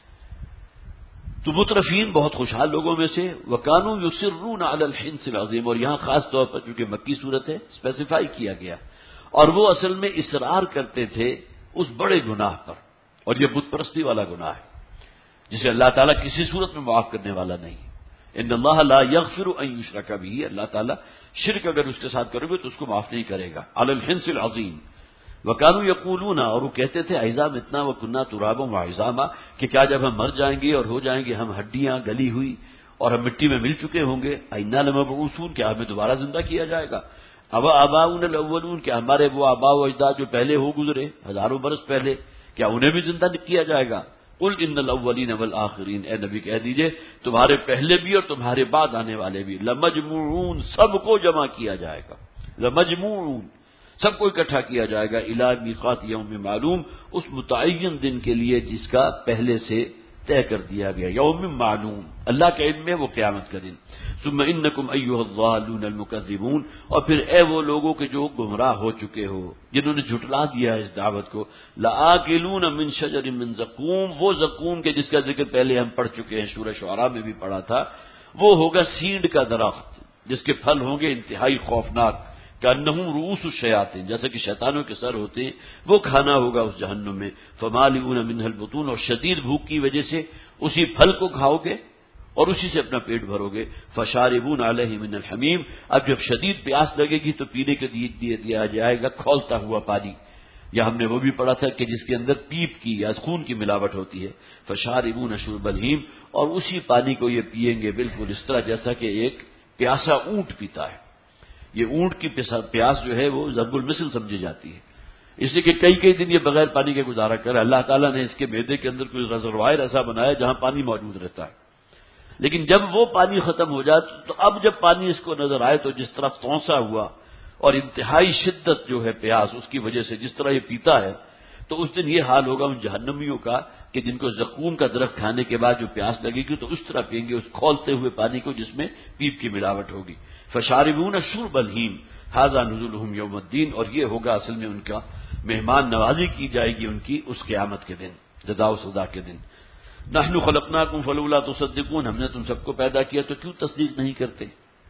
تو مترفین بہت خوشحال لوگوں میں سے. وکانوا یصرون علی الحنث العظیم، اور یہاں خاص طور پر چونکہ مکی صورت ہے اسپیسیفائی کیا گیا، اور وہ اصل میں اصرار کرتے تھے اس بڑے گناہ پر، اور یہ بت پرستی والا گناہ ہے جسے اللہ تعالیٰ کسی صورت میں معاف کرنے والا نہیں. ان اللہ لا یغفر ان یشرک بہ، اللہ تعالیٰ شرک اگر اس کے ساتھ کرو گے تو اس کو معاف نہیں کرے گا. علی الحنث العظیم. وکانوا یقولون، اور وہ کہتے تھے اذا متنا وکنا ترابا وعظاما، کہ کیا جب ہم مر جائیں گے اور ہو جائیں گے ہم ہڈیاں گلی ہوئی اور ہم مٹی میں مل چکے ہوں گے، انا لمبعوثون، کیا ہمیں دوبارہ زندہ کیا جائے گا. اب آباؤنا الاولون، کیا ہمارے وہ آباء و اجداد جو پہلے ہو گزرے ہزاروں برس پہلے، کیا انہیں بھی زندہ کیا جائے گا. قل ان الاولین والآخرین، اے نبی کہہ دیجئے تمہارے پہلے بھی اور تمہارے بعد آنے والے بھی، لمجموعون، سب کو جمع کیا جائے گا، لمجموعون، سب کو اکٹھا کیا جائے گا، الی میقات یوم معلوم، اس متعین دن کے لیے جس کا پہلے سے طے کر دیا گیا. یوم معلوم، اللہ کے علم میں وہ قیامت کا دن. ثم انکم ایھا الضالون المکذبون، اور پھر اے وہ لوگوں کے جو گمراہ ہو چکے ہو، جنہوں نے جھٹلا دیا اس دعوت کو، لآکلون من شجر من زقوم، وہ زقوم کے جس کا ذکر پہلے ہم پڑھ چکے ہیں، سورہ شعراء میں بھی پڑھا تھا. وہ ہوگا سینڈ کا درخت جس کے پھل ہوں گے انتہائی خوفناک، کأنہم رؤوس الشیاطین، جیسے کہ شیطانوں کے سر ہوتے ہیں، وہ کھانا ہوگا اس جہنم میں. فمالئون منها البطون، اور شدید بھوک کی وجہ سے اسی پھل کو کھاؤ گے اور اسی سے اپنا پیٹ بھرو گے. فشاربون علیہ من الحمیم، اب جب شدید پیاس لگے گی تو پینے کے لیے دیا جائے گا کھولتا ہوا پانی. یا ہم نے وہ بھی پڑھا تھا کہ جس کے اندر پیپ کی یا خون کی ملاوٹ ہوتی ہے. فشاربون شرب الہیم، اور اسی پانی کو یہ پئیں گے بالکل اس طرح جیسا کہ ایک پیاسا اونٹ پیتا ہے. یہ اونٹ کی پیاس جو ہے وہ ضرب المثل سمجھی جاتی ہے، اس لیے کہ کئی دن یہ بغیر پانی کے گزارا کرے. اللہ تعالیٰ نے اس کے معدے کے اندر کوئی ریزروائر ایسا بنایا جہاں پانی موجود رہتا ہے، لیکن جب وہ پانی ختم ہو جائے تو اب جب پانی اس کو نظر آئے تو جس طرح تونسا ہوا اور انتہائی شدت جو ہے پیاس اس کی وجہ سے جس طرح یہ پیتا ہے، تو اس دن یہ حال ہوگا ان جہنمیوں کا کہ جن کو زقوم کا درخت کھانے کے بعد جو پیاس لگے گی تو اس طرح پئیں گے اس کھولتے ہوئے پانی کو جس میں پیپ کی ملاوٹ ہوگی. فشاربون شرب الہیم ھذا نزلهم یوم الدین، اور یہ ہوگا اصل میں ان کا مہمان نوازی کی جائے گی ان کی اس قیامت کے دن، جزا و سزا کے دن. نحن خلقناکم فلولا تصدقون، ہم نے تم سب کو پیدا کیا تو کیوں تصدیق نہیں کرتے.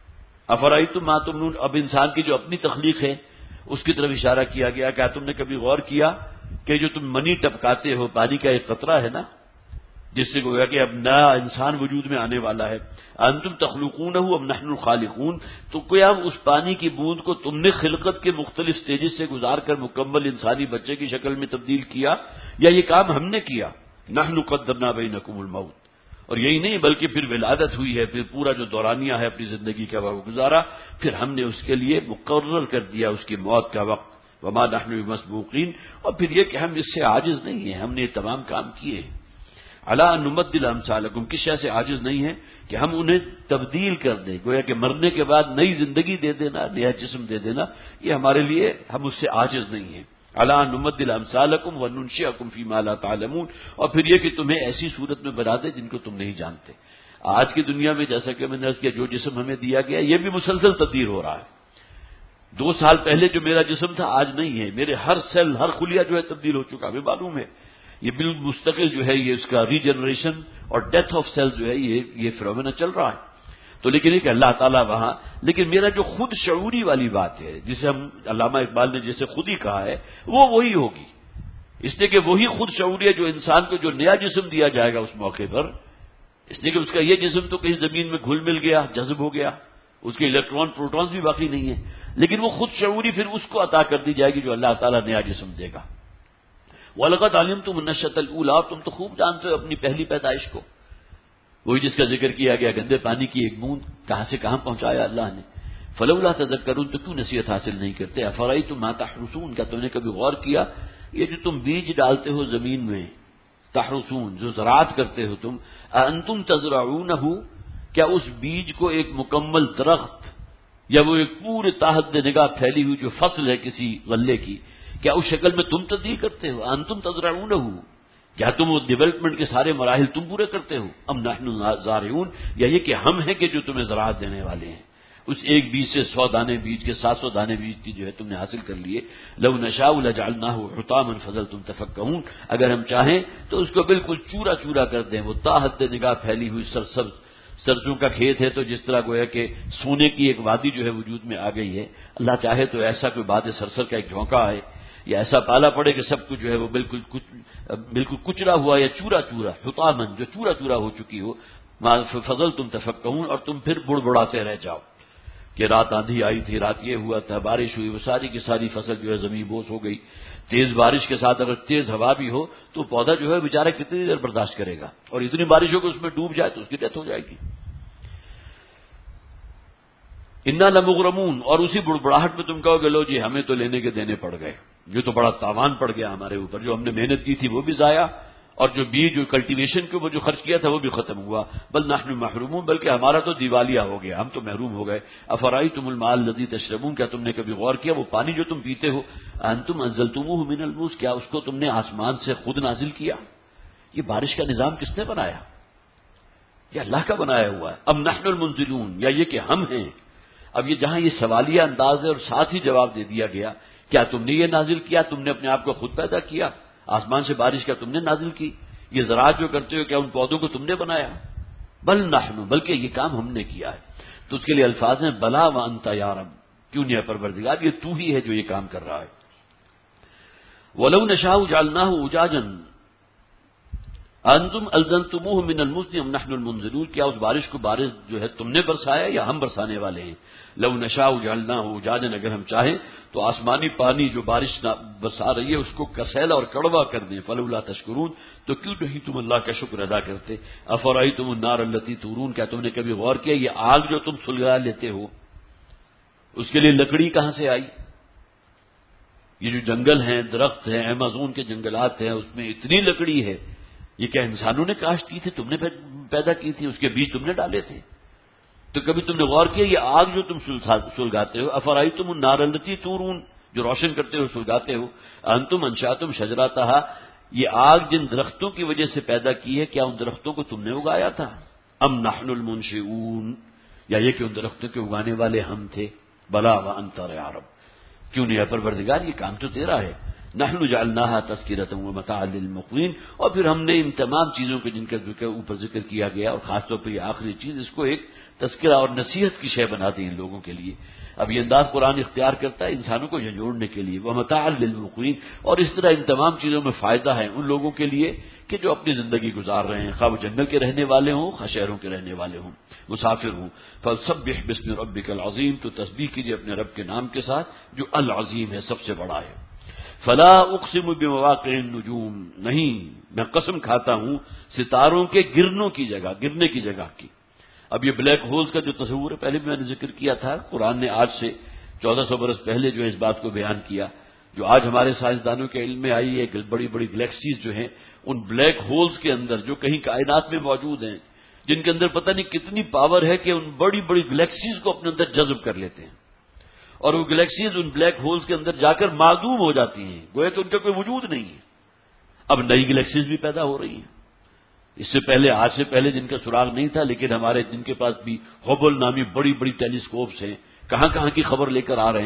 افرأیتم ما تمنون، اب انسان کی جو اپنی تخلیق ہے اس کی طرف اشارہ کیا گیا. کیا تم نے کبھی غور کیا کہ جو تم منی ٹپکاتے ہو، پانی کا ایک قطرہ ہے نا جس سے گویا کہ اب نیا انسان وجود میں آنے والا ہے. انتم تخلقونہ ام نحن الخالقون، تو کیا اس پانی کی بوند کو تم نے خلقت کے مختلف سٹیجز سے گزار کر مکمل انسانی بچے کی شکل میں تبدیل کیا، یا یہ کام ہم نے کیا. نحن قدرنا بینکم الموت، اور یہی نہیں بلکہ پھر ولادت ہوئی ہے، پھر پورا جو دورانیہ ہے اپنی زندگی کا وہ گزارا، پھر ہم نے اس کے لیے مقرر کر دیا اس کی موت کا وقت. وما نحن بمسبوقین، اور پھر یہ کہ ہم اس سے عاجز نہیں ہیں، ہم نے یہ تمام کام کیے. الا نمدل امثالکم، کس شے سے عاجز نہیں ہے کہ ہم انہیں تبدیل کر دیں، گویا کہ مرنے کے بعد نئی زندگی دے دینا، نیا جسم دے دینا، یہ ہمارے لیے ہم اس سے عاجز نہیں ہیں. الا نمدل امثالکم وننشئکم فیما لا تعلمون، اور پھر یہ کہ تمہیں ایسی صورت میں بنا دے جن کو تم نہیں جانتے. آج کی دنیا میں جیسا کہ میں نے عرض کیا جو جسم ہمیں دیا گیا یہ بھی مسلسل تبدیل ہو رہا ہے. 2 سال پہلے جو میرا جسم تھا آج نہیں ہے، میرے ہر سیل ہر خلیہ جو ہے تبدیل ہو چکا، ہمیں معلوم ہے یہ بالمستقل جو ہے یہ اس کا ریجنریشن اور ڈیتھ آف سیل جو ہے یہ فینومینا چل رہا ہے. تو لیکن ایک اللہ تعالیٰ وہاں، لیکن میرا جو خود شعوری والی بات ہے جسے ہم علامہ اقبال نے جیسے خود ہی کہا ہے وہ وہی ہوگی، اس لیے کہ وہی خود شعوری ہے جو انسان کو جو نیا جسم دیا جائے گا اس موقع پر، اس لیے کہ اس کا یہ جسم تو کہیں زمین میں گھل مل گیا، جذب ہو گیا، اس کے الیکٹران پروٹونز بھی باقی نہیں ہیں، لیکن وہ خود شعوری پھر اس کو عطا کر دی جائے گی جو اللہ تعالیٰ نیا جسم دے گا. وَلَقَدْ عَلِمْتُمُ النَّشْأَةَ الْأُولَىٰ، تم تو خوب جانتے ہو اپنی پہلی پیدائش کو، وہی جس کا ذکر کیا گیا گندے پانی کی ایک بوند کہاں سے کہاں پہنچایا اللہ نے. فَلَوْلَا تَذَكَّرُونَ، تو کیوں نصیحت حاصل نہیں کرتے. أَفَرَأَيْتُم مَّا تَحْرُثُونَ، کیا تم نے کبھی غور کیا یہ جو تم بیج ڈالتے ہو زمین میں، تحرثون جو زراعت کرتے ہو تم، أَأَنتُمْ تَزْرَعُونَهُ، کیا اس بیج کو ایک مکمل درخت یا وہ ایک پورے تحت نگاہ پھیلی ہوئی جو فصل ہے کسی غلے کی، کیا اس شکل میں تم تبدیل کرتے ہو؟ أَأَنتُمْ تَزْرَعُونَهُ، کیا تم وہ ڈیولپمنٹ کے سارے مراحل تم پورے کرتے ہو؟ ام نحن الزارعون، یا یہ کہ ہم ہیں کہ جو تمہیں زراعت دینے والے ہیں. اس ایک بیج سے 100 دانے بیج کے 700 دانے بیج کی جو ہے تم نے حاصل کر لیے. لو نشاء لجعلناه حطاما فظلتم تفکهون، اگر ہم چاہیں تو اس کو بالکل چورا چورا کر دیں، وہ تا حد نگاہ پھیلی ہوئی سرسبز سرسوں کا کھیت ہے تو جس طرح گویا کہ سونے کی ایک وادی جو ہے وجود میں آ گئی ہے، اللہ چاہے تو ایسا کوئی باد سرسر کا ایک جھونکا آئے یا ایسا پالا پڑے کہ سب کچھ جو ہے وہ بالکل کچرا ہوا یا چورا چورا، حطامن جو چورا چورا ہو چکی ہو، فظلتم تفکهون، اور تم پھر بڑبڑاتے رہ جاؤ کہ رات آندھی آئی تھی، رات یہ ہوا تھا، بارش ہوئی، وہ ساری کی ساری فصل جو ہے زمین بوس ہو گئی. تیز بارش کے ساتھ اگر تیز ہوا بھی ہو تو پودا جو ہے بیچارہ کتنی دیر برداشت کرے گا، اور اتنی بارش ہو کہ اس میں ڈوب جائے تو اس کی ڈیتھ ہو جائے گی. انا لمغرمون، اور اسی بڑبڑاہٹ میں تم کہو گے لو جی ہمیں تو لینے کے دینے پڑ گئے، یہ تو بڑا تاوان پڑ گیا ہمارے اوپر، جو ہم نے محنت کی تھی وہ بھی ضائع، اور جو بیج جو کلٹیویشن کے اوپر جو خرچ کیا تھا وہ بھی ختم ہوا. بل نحن محرومون، بلکہ ہمارا تو دیوالیہ ہو گیا، ہم تو محروم ہو گئے. افرأیتم الماء الذی تشربون، کیا تم نے کبھی غور کیا وہ پانی جو تم پیتے ہو، انتم انزلتموہ من المزن، کیا اس کو تم نے آسمان سے خود نازل کیا؟ یہ بارش کا نظام کس نے بنایا؟ یہ اللہ کا بنایا ہوا ہے. ام نحن المنزلون، یا یہ کہ ہم ہیں. اب یہ جہاں یہ سوالیہ انداز ہے اور ساتھ ہی جواب دے دیا گیا، کیا تم نے یہ نازل کیا؟ تم نے اپنے آپ کو خود پیدا کیا؟ آسمان سے بارش کیا تم نے نازل کی؟ یہ زراعت جو کرتے ہو کیا ان پودوں کو تم نے بنایا؟ بل نحن، بلکہ یہ کام ہم نے کیا ہے. تو اس کے لیے الفاظ ہیں بلا وانت یا رب، کیوں نہیں ہے پروردگار، یہ تو ہی ہے جو یہ کام کر رہا ہے. ولو نشاء جعلناه اجاجا انتم الزمتموه من المزن ام نحن المنزلون، کیا اس بارش کو بارش جو ہے تم نے برسایا یا ہم برسانے والے ہیں؟ لو نشاء جعلناه اجاجا، اگر ہم چاہیں تو آسمانی پانی جو بارش برسا رہی ہے اس کو کسیلا اور کڑوا کر دیں. فلولا تشکرون، تو کیوں نہیں تم اللہ کا شکر ادا کرتے؟ افرأیتم النار التي تورون، کیا تم نے کبھی غور کیا یہ آگ جو تم سلگا لیتے ہو اس کے لیے لکڑی کہاں سے آئی؟ یہ جو جنگل ہیں، درخت ہیں، ایمازون کے جنگلات ہیں، اس میں اتنی لکڑی ہے، یہ کیا انسانوں نے کاشت کی تھی؟ تم نے پیدا کی تھی، اس کے بیج تم نے ڈالے تھے؟ تو کبھی تم نے غور کیا یہ آگ جو تم سلگاتے ہو، افرأیتم النار التي تورون، جو روشن کرتے ہو سلگاتے ہو، انتم انشأتم شجرتها، یہ آگ جن درختوں کی وجہ سے پیدا کی ہے کیا ان درختوں کو تم نے اگایا تھا؟ ام نحن المنشئون، یا یہ کہ ان درختوں کے اگانے والے ہم تھے؟ بلا وانت یا رب، کیوں نہیں ہے پروردگار، یہ کام تو تیرا ہے. نحن جعلناها تذکرۃ ومتاعا للمقوین، اور پھر ہم نے ان تمام چیزوں کو جن کا اوپر ذکر کیا گیا اور خاص طور پر یہ آخری چیز، اس کو ایک تذکرہ اور نصیحت کی شے بنا دی ان لوگوں کے لیے. اب یہ انداز قرآن اختیار کرتا ہے انسانوں کو جھنجھوڑنے کے لیے. ومتاعا للمقوین، اور اس طرح ان تمام چیزوں میں فائدہ ہے ان لوگوں کے لیے کہ جو اپنی زندگی گزار رہے ہیں، خواہ وہ جنگل کے رہنے والے ہوں، خواہ شہروں کے رہنے والے ہوں، مسافر ہوں. فسبح باسم ربک العظیم، تو تسبیح کیجیے اپنے رب کے نام کے ساتھ جو العظیم ہے، سب سے بڑا ہے. فلا اقسم بمواقع النجوم، نہیں میں قسم کھاتا ہوں ستاروں کے گرنے کی جگہ کی. اب یہ بلیک ہولز کا جو تصور ہے پہلے بھی میں نے ذکر کیا تھا، قرآن نے آج سے 1400 برس پہلے جو ہے اس بات کو بیان کیا، جو آج ہمارے سائنسدانوں کے علم میں آئی ہے، بڑی بڑی گلیکسیز جو ہیں ان بلیک ہولز کے اندر جو کہیں کائنات میں موجود ہیں، جن کے اندر پتہ نہیں کتنی پاور ہے کہ ان بڑی بڑی گلیکسیز کو اپنے اندر جذب کر لیتے ہیں، اور وہ گلیکسیز ان بلیک ہولز کے اندر جا کر معدوم ہو جاتی ہیں، گویا کہ ان کا کوئی وجود نہیں ہے. اب نئی گلیکسیز بھی پیدا ہو رہی ہیں، اس سے پہلے آج سے پہلے جن کا سراغ نہیں تھا، لیکن ہمارے جن کے پاس بھی ہبل نامی بڑی بڑی ٹیلیسکوپس ہیں، کہاں کہاں کی خبر لے کر آ رہے ہیں.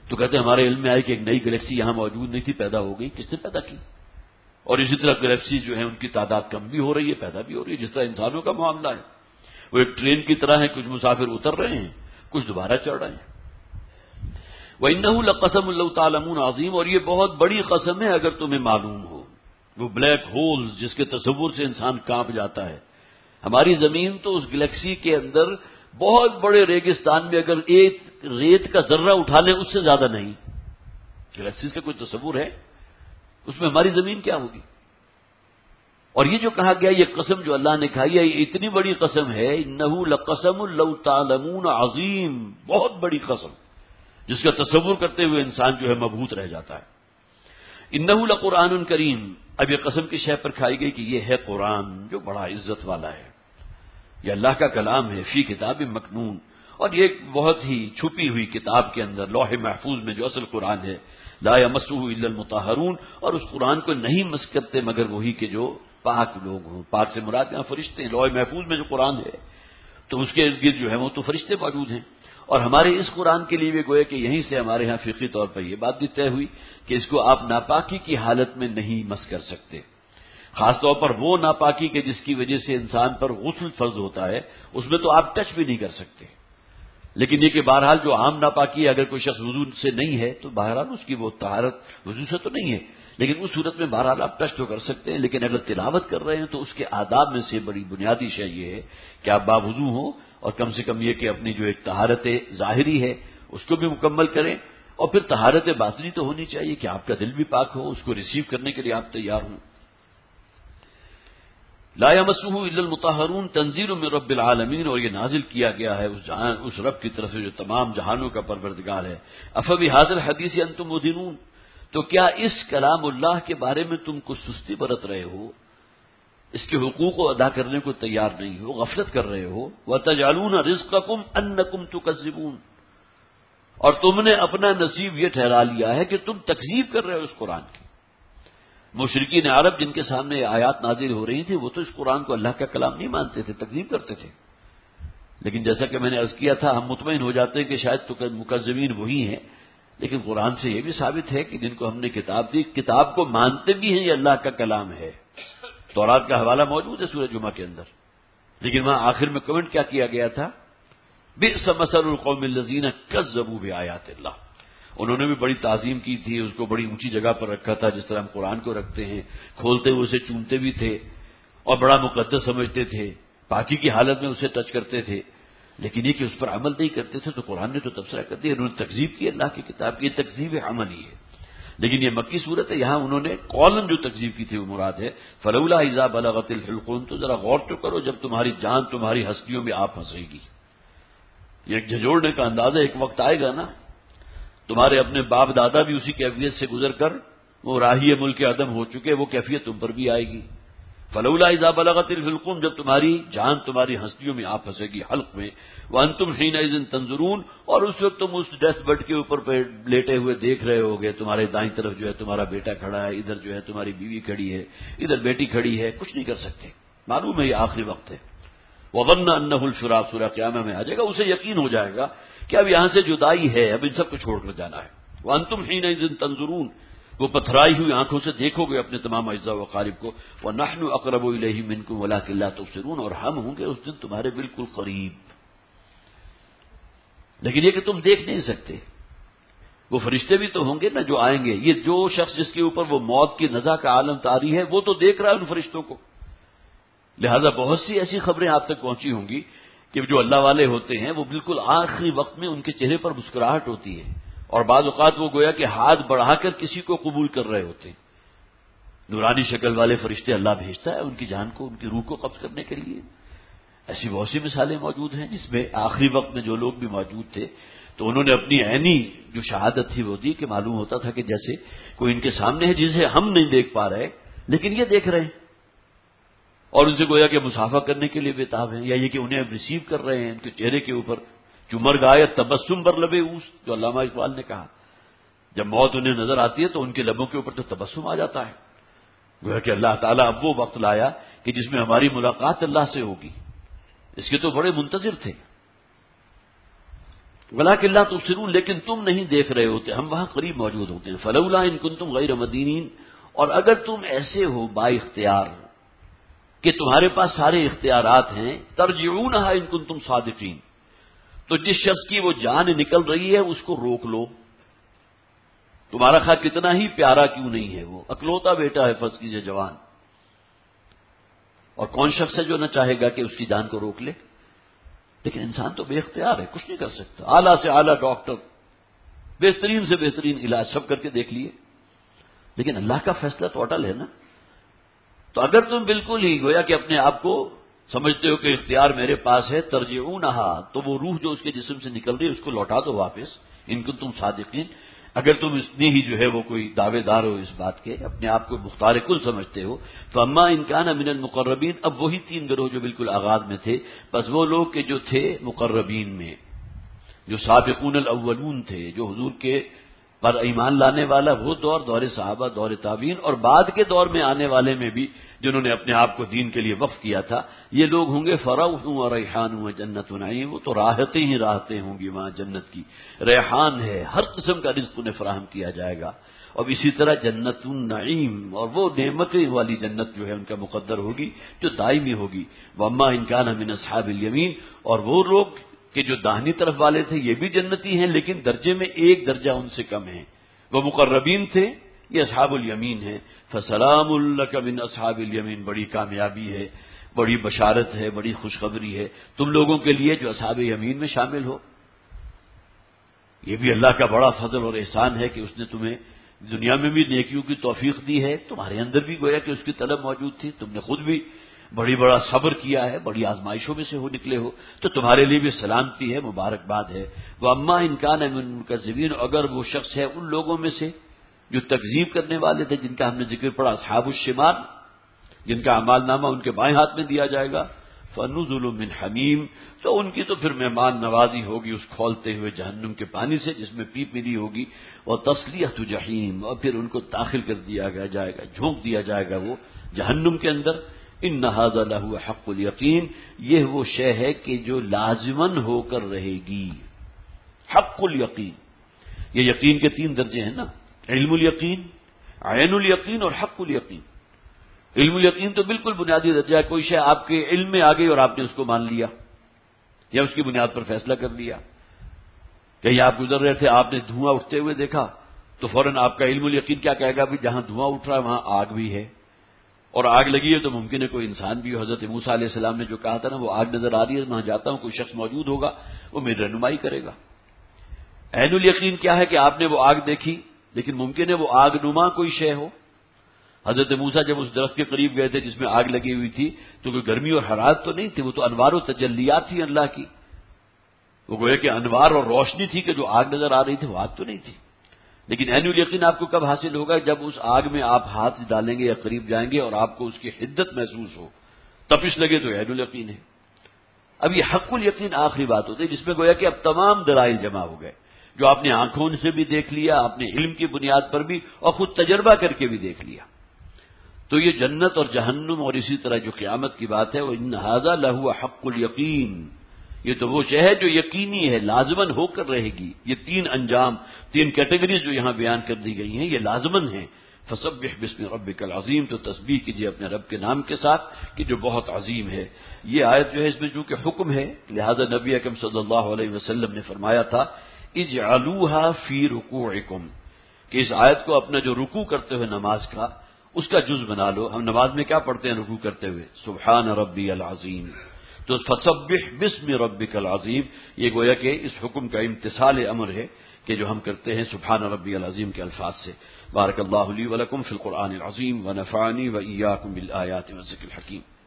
تو کہتے ہیں ہمارے علم میں آئے کہ ایک نئی گلیکسی یہاں موجود نہیں تھی، پیدا ہو گئی. کس نے پیدا کی؟ اور اسی طرح گلیکسی جو ہے ان کی تعداد کم بھی ہو رہی ہے، پیدا بھی ہو رہی ہے، جس طرح انسانوں کا معاملہ ہے. وہ ایک ٹرین کی طرح ہے، کچھ مسافر اتر رہے ہیں، کچھ دوبارہ چڑھ رہے ہیں. وَإِنَّهُ لَقَسَمٌ لَوْ تَعْلَمُونَ عَظِيمٌ، اور یہ بہت بڑی قسم ہے اگر تمہیں معلوم ہو. وہ بلیک ہولز جس کے تصور سے انسان کانپ جاتا ہے. ہماری زمین تو اس گلیکسی کے اندر بہت بڑے ریگستان میں اگر ایک ریت کا ذرہ اٹھا لیں اس سے زیادہ نہیں. گلیکسیز کا کوئی تصور ہے؟ اس میں ہماری زمین کیا ہوگی؟ اور یہ جو کہا گیا، یہ قسم جو اللہ نے کھائی ہے، یہ اتنی بڑی قسم ہے. انہو لقسم لو تعلمون عظیم، بہت بڑی قسم جس کا تصور کرتے ہوئے انسان جو ہے مبہوت رہ جاتا ہے. انہو لقرآن کریم، اب یہ قسم کی شے پر کھائی گئی کہ یہ ہے قرآن جو بڑا عزت والا ہے، یہ اللہ کا کلام ہے. فی کتاب مکنون، اور یہ ایک بہت ہی چھپی ہوئی کتاب کے اندر، لوح محفوظ میں جو اصل قرآن ہے. لا یمسہ الا المطہرون، اور اس قرآن کو نہیں مس کرتے مگر وہی کہ جو پاک لوگ ہوں. پاک سے مراد یہاں فرشتے ہیں. لوح محفوظ میں جو قرآن ہے تو اس کے ارد گرد جو ہے وہ تو فرشتے موجود ہیں. اور ہمارے اس قرآن کے لیے بھی گویا کہ یہیں سے ہمارے ہاں فقہی طور پر یہ بات بھی طے ہوئی کہ اس کو آپ ناپاکی کی حالت میں نہیں مس کر سکتے. خاص طور پر وہ ناپاکی کے جس کی وجہ سے انسان پر غسل فرض ہوتا ہے، اس میں تو آپ ٹچ بھی نہیں کر سکتے. لیکن یہ کہ بہرحال جو عام ناپاکی ہے، اگر کوئی شخص وضو سے نہیں ہے تو بہرحال اس کی وہ طہارت وضو سے تو نہیں ہے، لیکن اس صورت میں بہرحال آپ ٹچ تو کر سکتے ہیں. لیکن اگر تلاوت کر رہے ہیں تو اس کے آداب میں سے بڑی بنیادی شے یہ ہے کہ آپ باوضو ہوں، اور کم سے کم یہ کہ اپنی جو ایک طہارت ظاہری ہے اس کو بھی مکمل کریں، اور پھر طہارت باطنی تو ہونی چاہیے کہ آپ کا دل بھی پاک ہو، اس کو ریسیو کرنے کے لیے آپ تیار ہوں. لا یمسہ الا المطہرون تنزیل من رب العالمین، اور یہ نازل کیا گیا ہے اس رب کی طرف سے جو تمام جہانوں کا پروردگار ہے. افبہذا الحدیث انتم مدہنون، تو کیا اس کلام اللہ کے بارے میں تم کو سستی برت رہے ہو، اس کے حقوق کو ادا کرنے کو تیار نہیں ہو، غفلت کر رہے ہو. وَتَجْعَلُونَ رِزْقَكُمْ أَنَّكُمْ تُكَذِّبُونَ، اور تم نے اپنا نصیب یہ ٹھہرا لیا ہے کہ تم تکذیب کر رہے ہو اس قرآن کی. مشرکین عرب جن کے سامنے آیات نازل ہو رہی تھی وہ تو اس قرآن کو اللہ کا کلام نہیں مانتے تھے، تکذیب کرتے تھے. لیکن جیسا کہ میں نے عرض کیا تھا، ہم مطمئن ہو جاتے ہیں کہ شاید مکذبین وہی ہیں، لیکن قرآن سے یہ بھی ثابت ہے کہ جن کو ہم نے کتاب دی، کتاب کو مانتے بھی ہیں، یہ اللہ کا کلام ہے. تورات کا حوالہ موجود ہے سورہ جمعہ کے اندر، لیکن وہاں آخر میں کمنٹ کیا کیا گیا تھا؟ بئس مثل القوم الذین کذبوا بآیات اللہ. انہوں نے بھی بڑی تعظیم کی تھی، اس کو بڑی اونچی جگہ پر رکھا تھا، جس طرح ہم قرآن کو رکھتے ہیں، کھولتے ہوئے اسے چومتے بھی تھے اور بڑا مقدس سمجھتے تھے، پاکی کی حالت میں اسے ٹچ کرتے تھے. لیکن یہ کہ اس پر عمل نہیں کرتے تھے، تو قرآن نے تو تبصرہ کر دیا، انہوں نے تکذیب کی اللہ کی کتاب کی. یہ تکذیب عملی ہے. لیکن یہ مکی صورت ہے، یہاں انہوں نے قولاً جو تکذیب کی تھی وہ مراد ہے. فلولا اذا بلغت الحلقوم، تو ذرا غور تو کرو جب تمہاری جان تمہاری ہستیوں میں آپ پھنسے گی. یہ ایک جھجوڑنے کا اندازہ، ایک وقت آئے گا نا تمہارے اپنے باپ دادا بھی اسی کیفیت سے گزر کر وہ راہی ملک عدم ہو چکے، وہ کیفیت تم پر بھی آئے گی. فلولا اذا بلغت الحلقوم، جب تمہاری جان تمہاری ہستیوں میں آپ پھنسے گی، حلق میں. وانتم حینئذ تنظرون، اور اس وقت تم اس ڈیتھ بیڈ کے اوپر لیٹے ہوئے دیکھ رہے ہوگے، تمہارے دائیں طرف جو ہے تمہارا بیٹا کھڑا ہے، ادھر جو ہے تمہاری بیوی کھڑی ہے، ادھر بیٹی کھڑی ہے، کچھ نہیں کر سکتے. معلوم ہے یہ آخری وقت ہے. وظن انہ الفراق، سورہ قیامہ میں آ جائے گا، اسے یقین ہو جائے گا کہ اب یہاں سے جدائی ہے، اب ان سب کو چھوڑ کر جانا ہے. وانتم حینئذ تنظرون، وہ پتھرائی ہوئی آنکھوں سے دیکھو گے اپنے تمام اجزاء و اقارب کو. وَنَحْنُ أَقْرَبُ إِلَيْهِ مِنْكُمْ وَلَٰكِن لَّا تُبْصِرُونَ، اور ہم ہوں گے اس دن تمہارے بالکل قریب، لیکن یہ کہ تم دیکھ نہیں سکتے. وہ فرشتے بھی تو ہوں گے نا جو آئیں گے. یہ جو شخص جس کے اوپر وہ موت کی نزا کا عالم طاری ہے وہ تو دیکھ رہا ہے ان فرشتوں کو. لہذا بہت سی ایسی خبریں آپ تک پہنچی ہوں گی کہ جو اللہ والے ہوتے ہیں وہ بالکل آخری وقت میں ان کے چہرے پر مسکراہٹ ہوتی ہے، اور بعض اوقات وہ گویا کہ ہاتھ بڑھا کر کسی کو قبول کر رہے ہوتے ہیں. نورانی شکل والے فرشتے اللہ بھیجتا ہے ان کی جان کو، ان کی روح کو قبض کرنے کے لیے. ایسی بہت سی مثالیں موجود ہیں جس میں آخری وقت میں جو لوگ بھی موجود تھے تو انہوں نے اپنی عینی جو شہادت تھی وہ دی کہ معلوم ہوتا تھا کہ جیسے کوئی ان کے سامنے ہے جسے ہم نہیں دیکھ پا رہے لیکن یہ دیکھ رہے ہیں، اور ان سے گویا کہ مسافہ کرنے کے لیے بےتاب ہیں، یا یہ کہ انہیں ریسیو کر رہے ہیں. ان کے چہرے کے اوپر چمر گائے تبسم بر لبے اوس، جو علامہ اقبال نے کہا، جب موت انہیں نظر آتی ہے تو ان کے لبوں کے اوپر تو تبسم آ جاتا ہے. گویا کہ اللہ تعالیٰ اب وہ وقت لایا کہ جس میں ہماری ملاقات اللہ سے ہوگی. اس کے تو بڑے منتظر تھے. ولکن لا تبصرون، لیکن تم نہیں دیکھ رہے ہوتے، ہم وہاں قریب موجود ہوتے ہیں. فلولا ان کنتم غیر مدینین، اور اگر تم ایسے ہو با اختیار کہ تمہارے پاس سارے اختیارات ہیں، ترجعونها ان کنتم صادقین، تو جس شخص کی وہ جان نکل رہی ہے اس کو روک لو. تمہارا خواہ کتنا ہی پیارا کیوں نہیں ہے، وہ اکلوتا بیٹا ہے فرض کیجئے جوان، اور کون شخص ہے جو نہ چاہے گا کہ اس کی جان کو روک لے؟ لیکن انسان تو بے اختیار ہے، کچھ نہیں کر سکتا. اعلیٰ سے اعلیٰ ڈاکٹر، بہترین سے بہترین علاج سب کر کے دیکھ لیے، لیکن اللہ کا فیصلہ تو اٹل ہے نا. تو اگر تم بالکل ہی گویا کہ اپنے آپ کو سمجھتے ہو کہ اختیار میرے پاس ہے، ترجعونہا، تو وہ روح جو اس کے جسم سے نکل رہی ہے اس کو لوٹا دو واپس، ان کو تم صادقین، اگر تم اتنی ہی جو ہے وہ کوئی دعوے دار ہو اس بات کے، اپنے آپ کو مختار کل سمجھتے ہو. تو اما ان کان من المقربین، اب وہی تین گروہ جو بالکل آغاز میں تھے، بس وہ لوگ کہ جو تھے مقربین میں، جو سابقون الاولون تھے، جو حضور کے پر ایمان لانے والا وہ دور صحابہ، دور تابعین، اور بعد کے دور میں آنے والے میں بھی جنہوں نے اپنے آپ کو دین کے لیے وقف کیا تھا، یہ لوگ ہوں گے فروح و ریحان و جنت نعیم، وہ تو راحتیں ہی راحتیں ہوں گی وہاں جنت کی. ریحان ہے، ہر قسم کا رزق انہیں فراہم کیا جائے گا، اور اسی طرح جنت النعیم، اور وہ نعمتیں والی جنت جو ہے ان کا مقدر ہوگی جو دائمی ہوگی. واما ان کان من اصحاب الیمین، اور وہ لوگ کہ جو داہنی طرف والے تھے یہ بھی جنتی ہیں، لیکن درجے میں ایک درجہ ان سے کم ہیں. وہ مقربین تھے، یہ اصحاب الیمین ہیں. فسلام لک من اصحاب الیمین، بڑی کامیابی ہے، بڑی بشارت ہے، بڑی خوشخبری ہے تم لوگوں کے لیے جو اصحاب یمین میں شامل ہو. یہ بھی اللہ کا بڑا فضل اور احسان ہے کہ اس نے تمہیں دنیا میں بھی نیکیوں کی توفیق دی ہے، تمہارے اندر بھی گویا کہ اس کی طلب موجود تھی، تم نے خود بھی بڑا صبر کیا ہے، بڑی آزمائشوں میں سے ہو نکلے ہو، تو تمہارے لیے بھی سلامتی ہے، مبارکباد ہے. وہ اما ان کان من المکذبین، اگر وہ شخص ہے ان لوگوں میں سے جو تکذیب کرنے والے تھے، جن کا ہم نے ذکر پڑھا اصحاب الشمال، جن کا اعمال نامہ ان کے بائیں ہاتھ میں دیا جائے گا، فنزل من حمیم، تو ان کی تو پھر مہمان نوازی ہوگی اس کھولتے ہوئے جہنم کے پانی سے جس میں پیپ ملی ہوگی، اور تسلیۃ جحیم، اور پھر ان کو داخل کر دیا جائے گا، جھونک دیا جائے گا وہ جہنم کے اندر. ان ھذا لہو حق الیقین، یہ وہ شے ہے کہ جو لازماً ہو کر رہے گی. حق الیقین، یہ یقین کے تین درجے ہیں نا، علم الیقین، عین الیقین اور حق الیقین. علم الیقین تو بالکل بنیادی درجہ ہے، کوئی شے آپ کے علم میں آ گئی اور آپ نے اس کو مان لیا یا اس کی بنیاد پر فیصلہ کر لیا. کہیں آپ گزر رہے تھے، آپ نے دھواں اٹھتے ہوئے دیکھا تو فوراً آپ کا علم الیقین کیا کہے گا؟ بھی جہاں دھواں اٹھ رہا ہے وہاں آگ بھی ہے، اور آگ لگی ہے تو ممکن ہے کوئی انسان بھی ہو. حضرت موسیٰ علیہ السلام نے جو کہا تھا نا، وہ آگ نظر آ رہی ہے، وہاں جاتا ہوں کوئی شخص موجود ہوگا وہ میری رہنمائی کرے گا. عین الیقین کیا ہے کہ آپ نے وہ آگ دیکھی، لیکن ممکن ہے وہ آگ نما کوئی شے ہو. حضرت موسیٰ جب اس درخت کے قریب گئے تھے جس میں آگ لگی ہوئی تھی تو کوئی گرمی اور حرارت تو نہیں تھی، وہ تو انوار و تجلیات تھی اللہ کی، وہ گویا کہ انوار اور روشنی تھی کہ جو آگ نظر آ رہی تھی وہ آگ تو نہیں تھی. لیکن عین الیقین آپ کو کب حاصل ہوگا؟ جب اس آگ میں آپ ہاتھ ڈالیں گے یا قریب جائیں گے اور آپ کو اس کی حدت محسوس ہو، تپش لگے تو عین الیقین ہے. اب یہ حق الیقین آخری بات ہوتی ہے جس میں گویا کہ اب تمام دلائل جمع ہو گئے، جو آپ نے آنکھوں سے بھی دیکھ لیا، آپ نے علم کی بنیاد پر بھی، اور خود تجربہ کر کے بھی دیکھ لیا. تو یہ جنت اور جہنم اور اسی طرح جو قیامت کی بات ہے، وہ ان ھذا لہو حق الیقین، یہ تو وہ شے ہے جو یقینی ہے، لازماً ہو کر رہے گی. یہ تین انجام، تین کیٹیگریز جو یہاں بیان کر دی گئی ہیں یہ لازماً ہیں. فسبح باسم ربک العظیم، تو تسبیح کیجیے اپنے رب کے نام کے ساتھ کہ جو بہت عظیم ہے. یہ آیت جو ہے اس میں چونکہ حکم ہے، لہذا نبی اکرم صلی اللہ علیہ وسلم نے فرمایا تھا اجعلوها فی رکوعکم، کہ اس آیت کو اپنا جو رکوع کرتے ہوئے نماز کا اس کا جز بنا لو. ہم نماز میں کیا پڑھتے ہیں رکوع کرتے ہوئے؟ سبحان ربی العظیم. تو فسبح باسم ربک العظیم، یہ گویا کہ اس حکم کا امتثال امر ہے کہ جو ہم کرتے ہیں سبحان ربی العظیم کے الفاظ سے. بارک اللہ لی ولکم فی القرآن العظیم ونفعنی وإیاکم بالآیات والذکر الحکیم.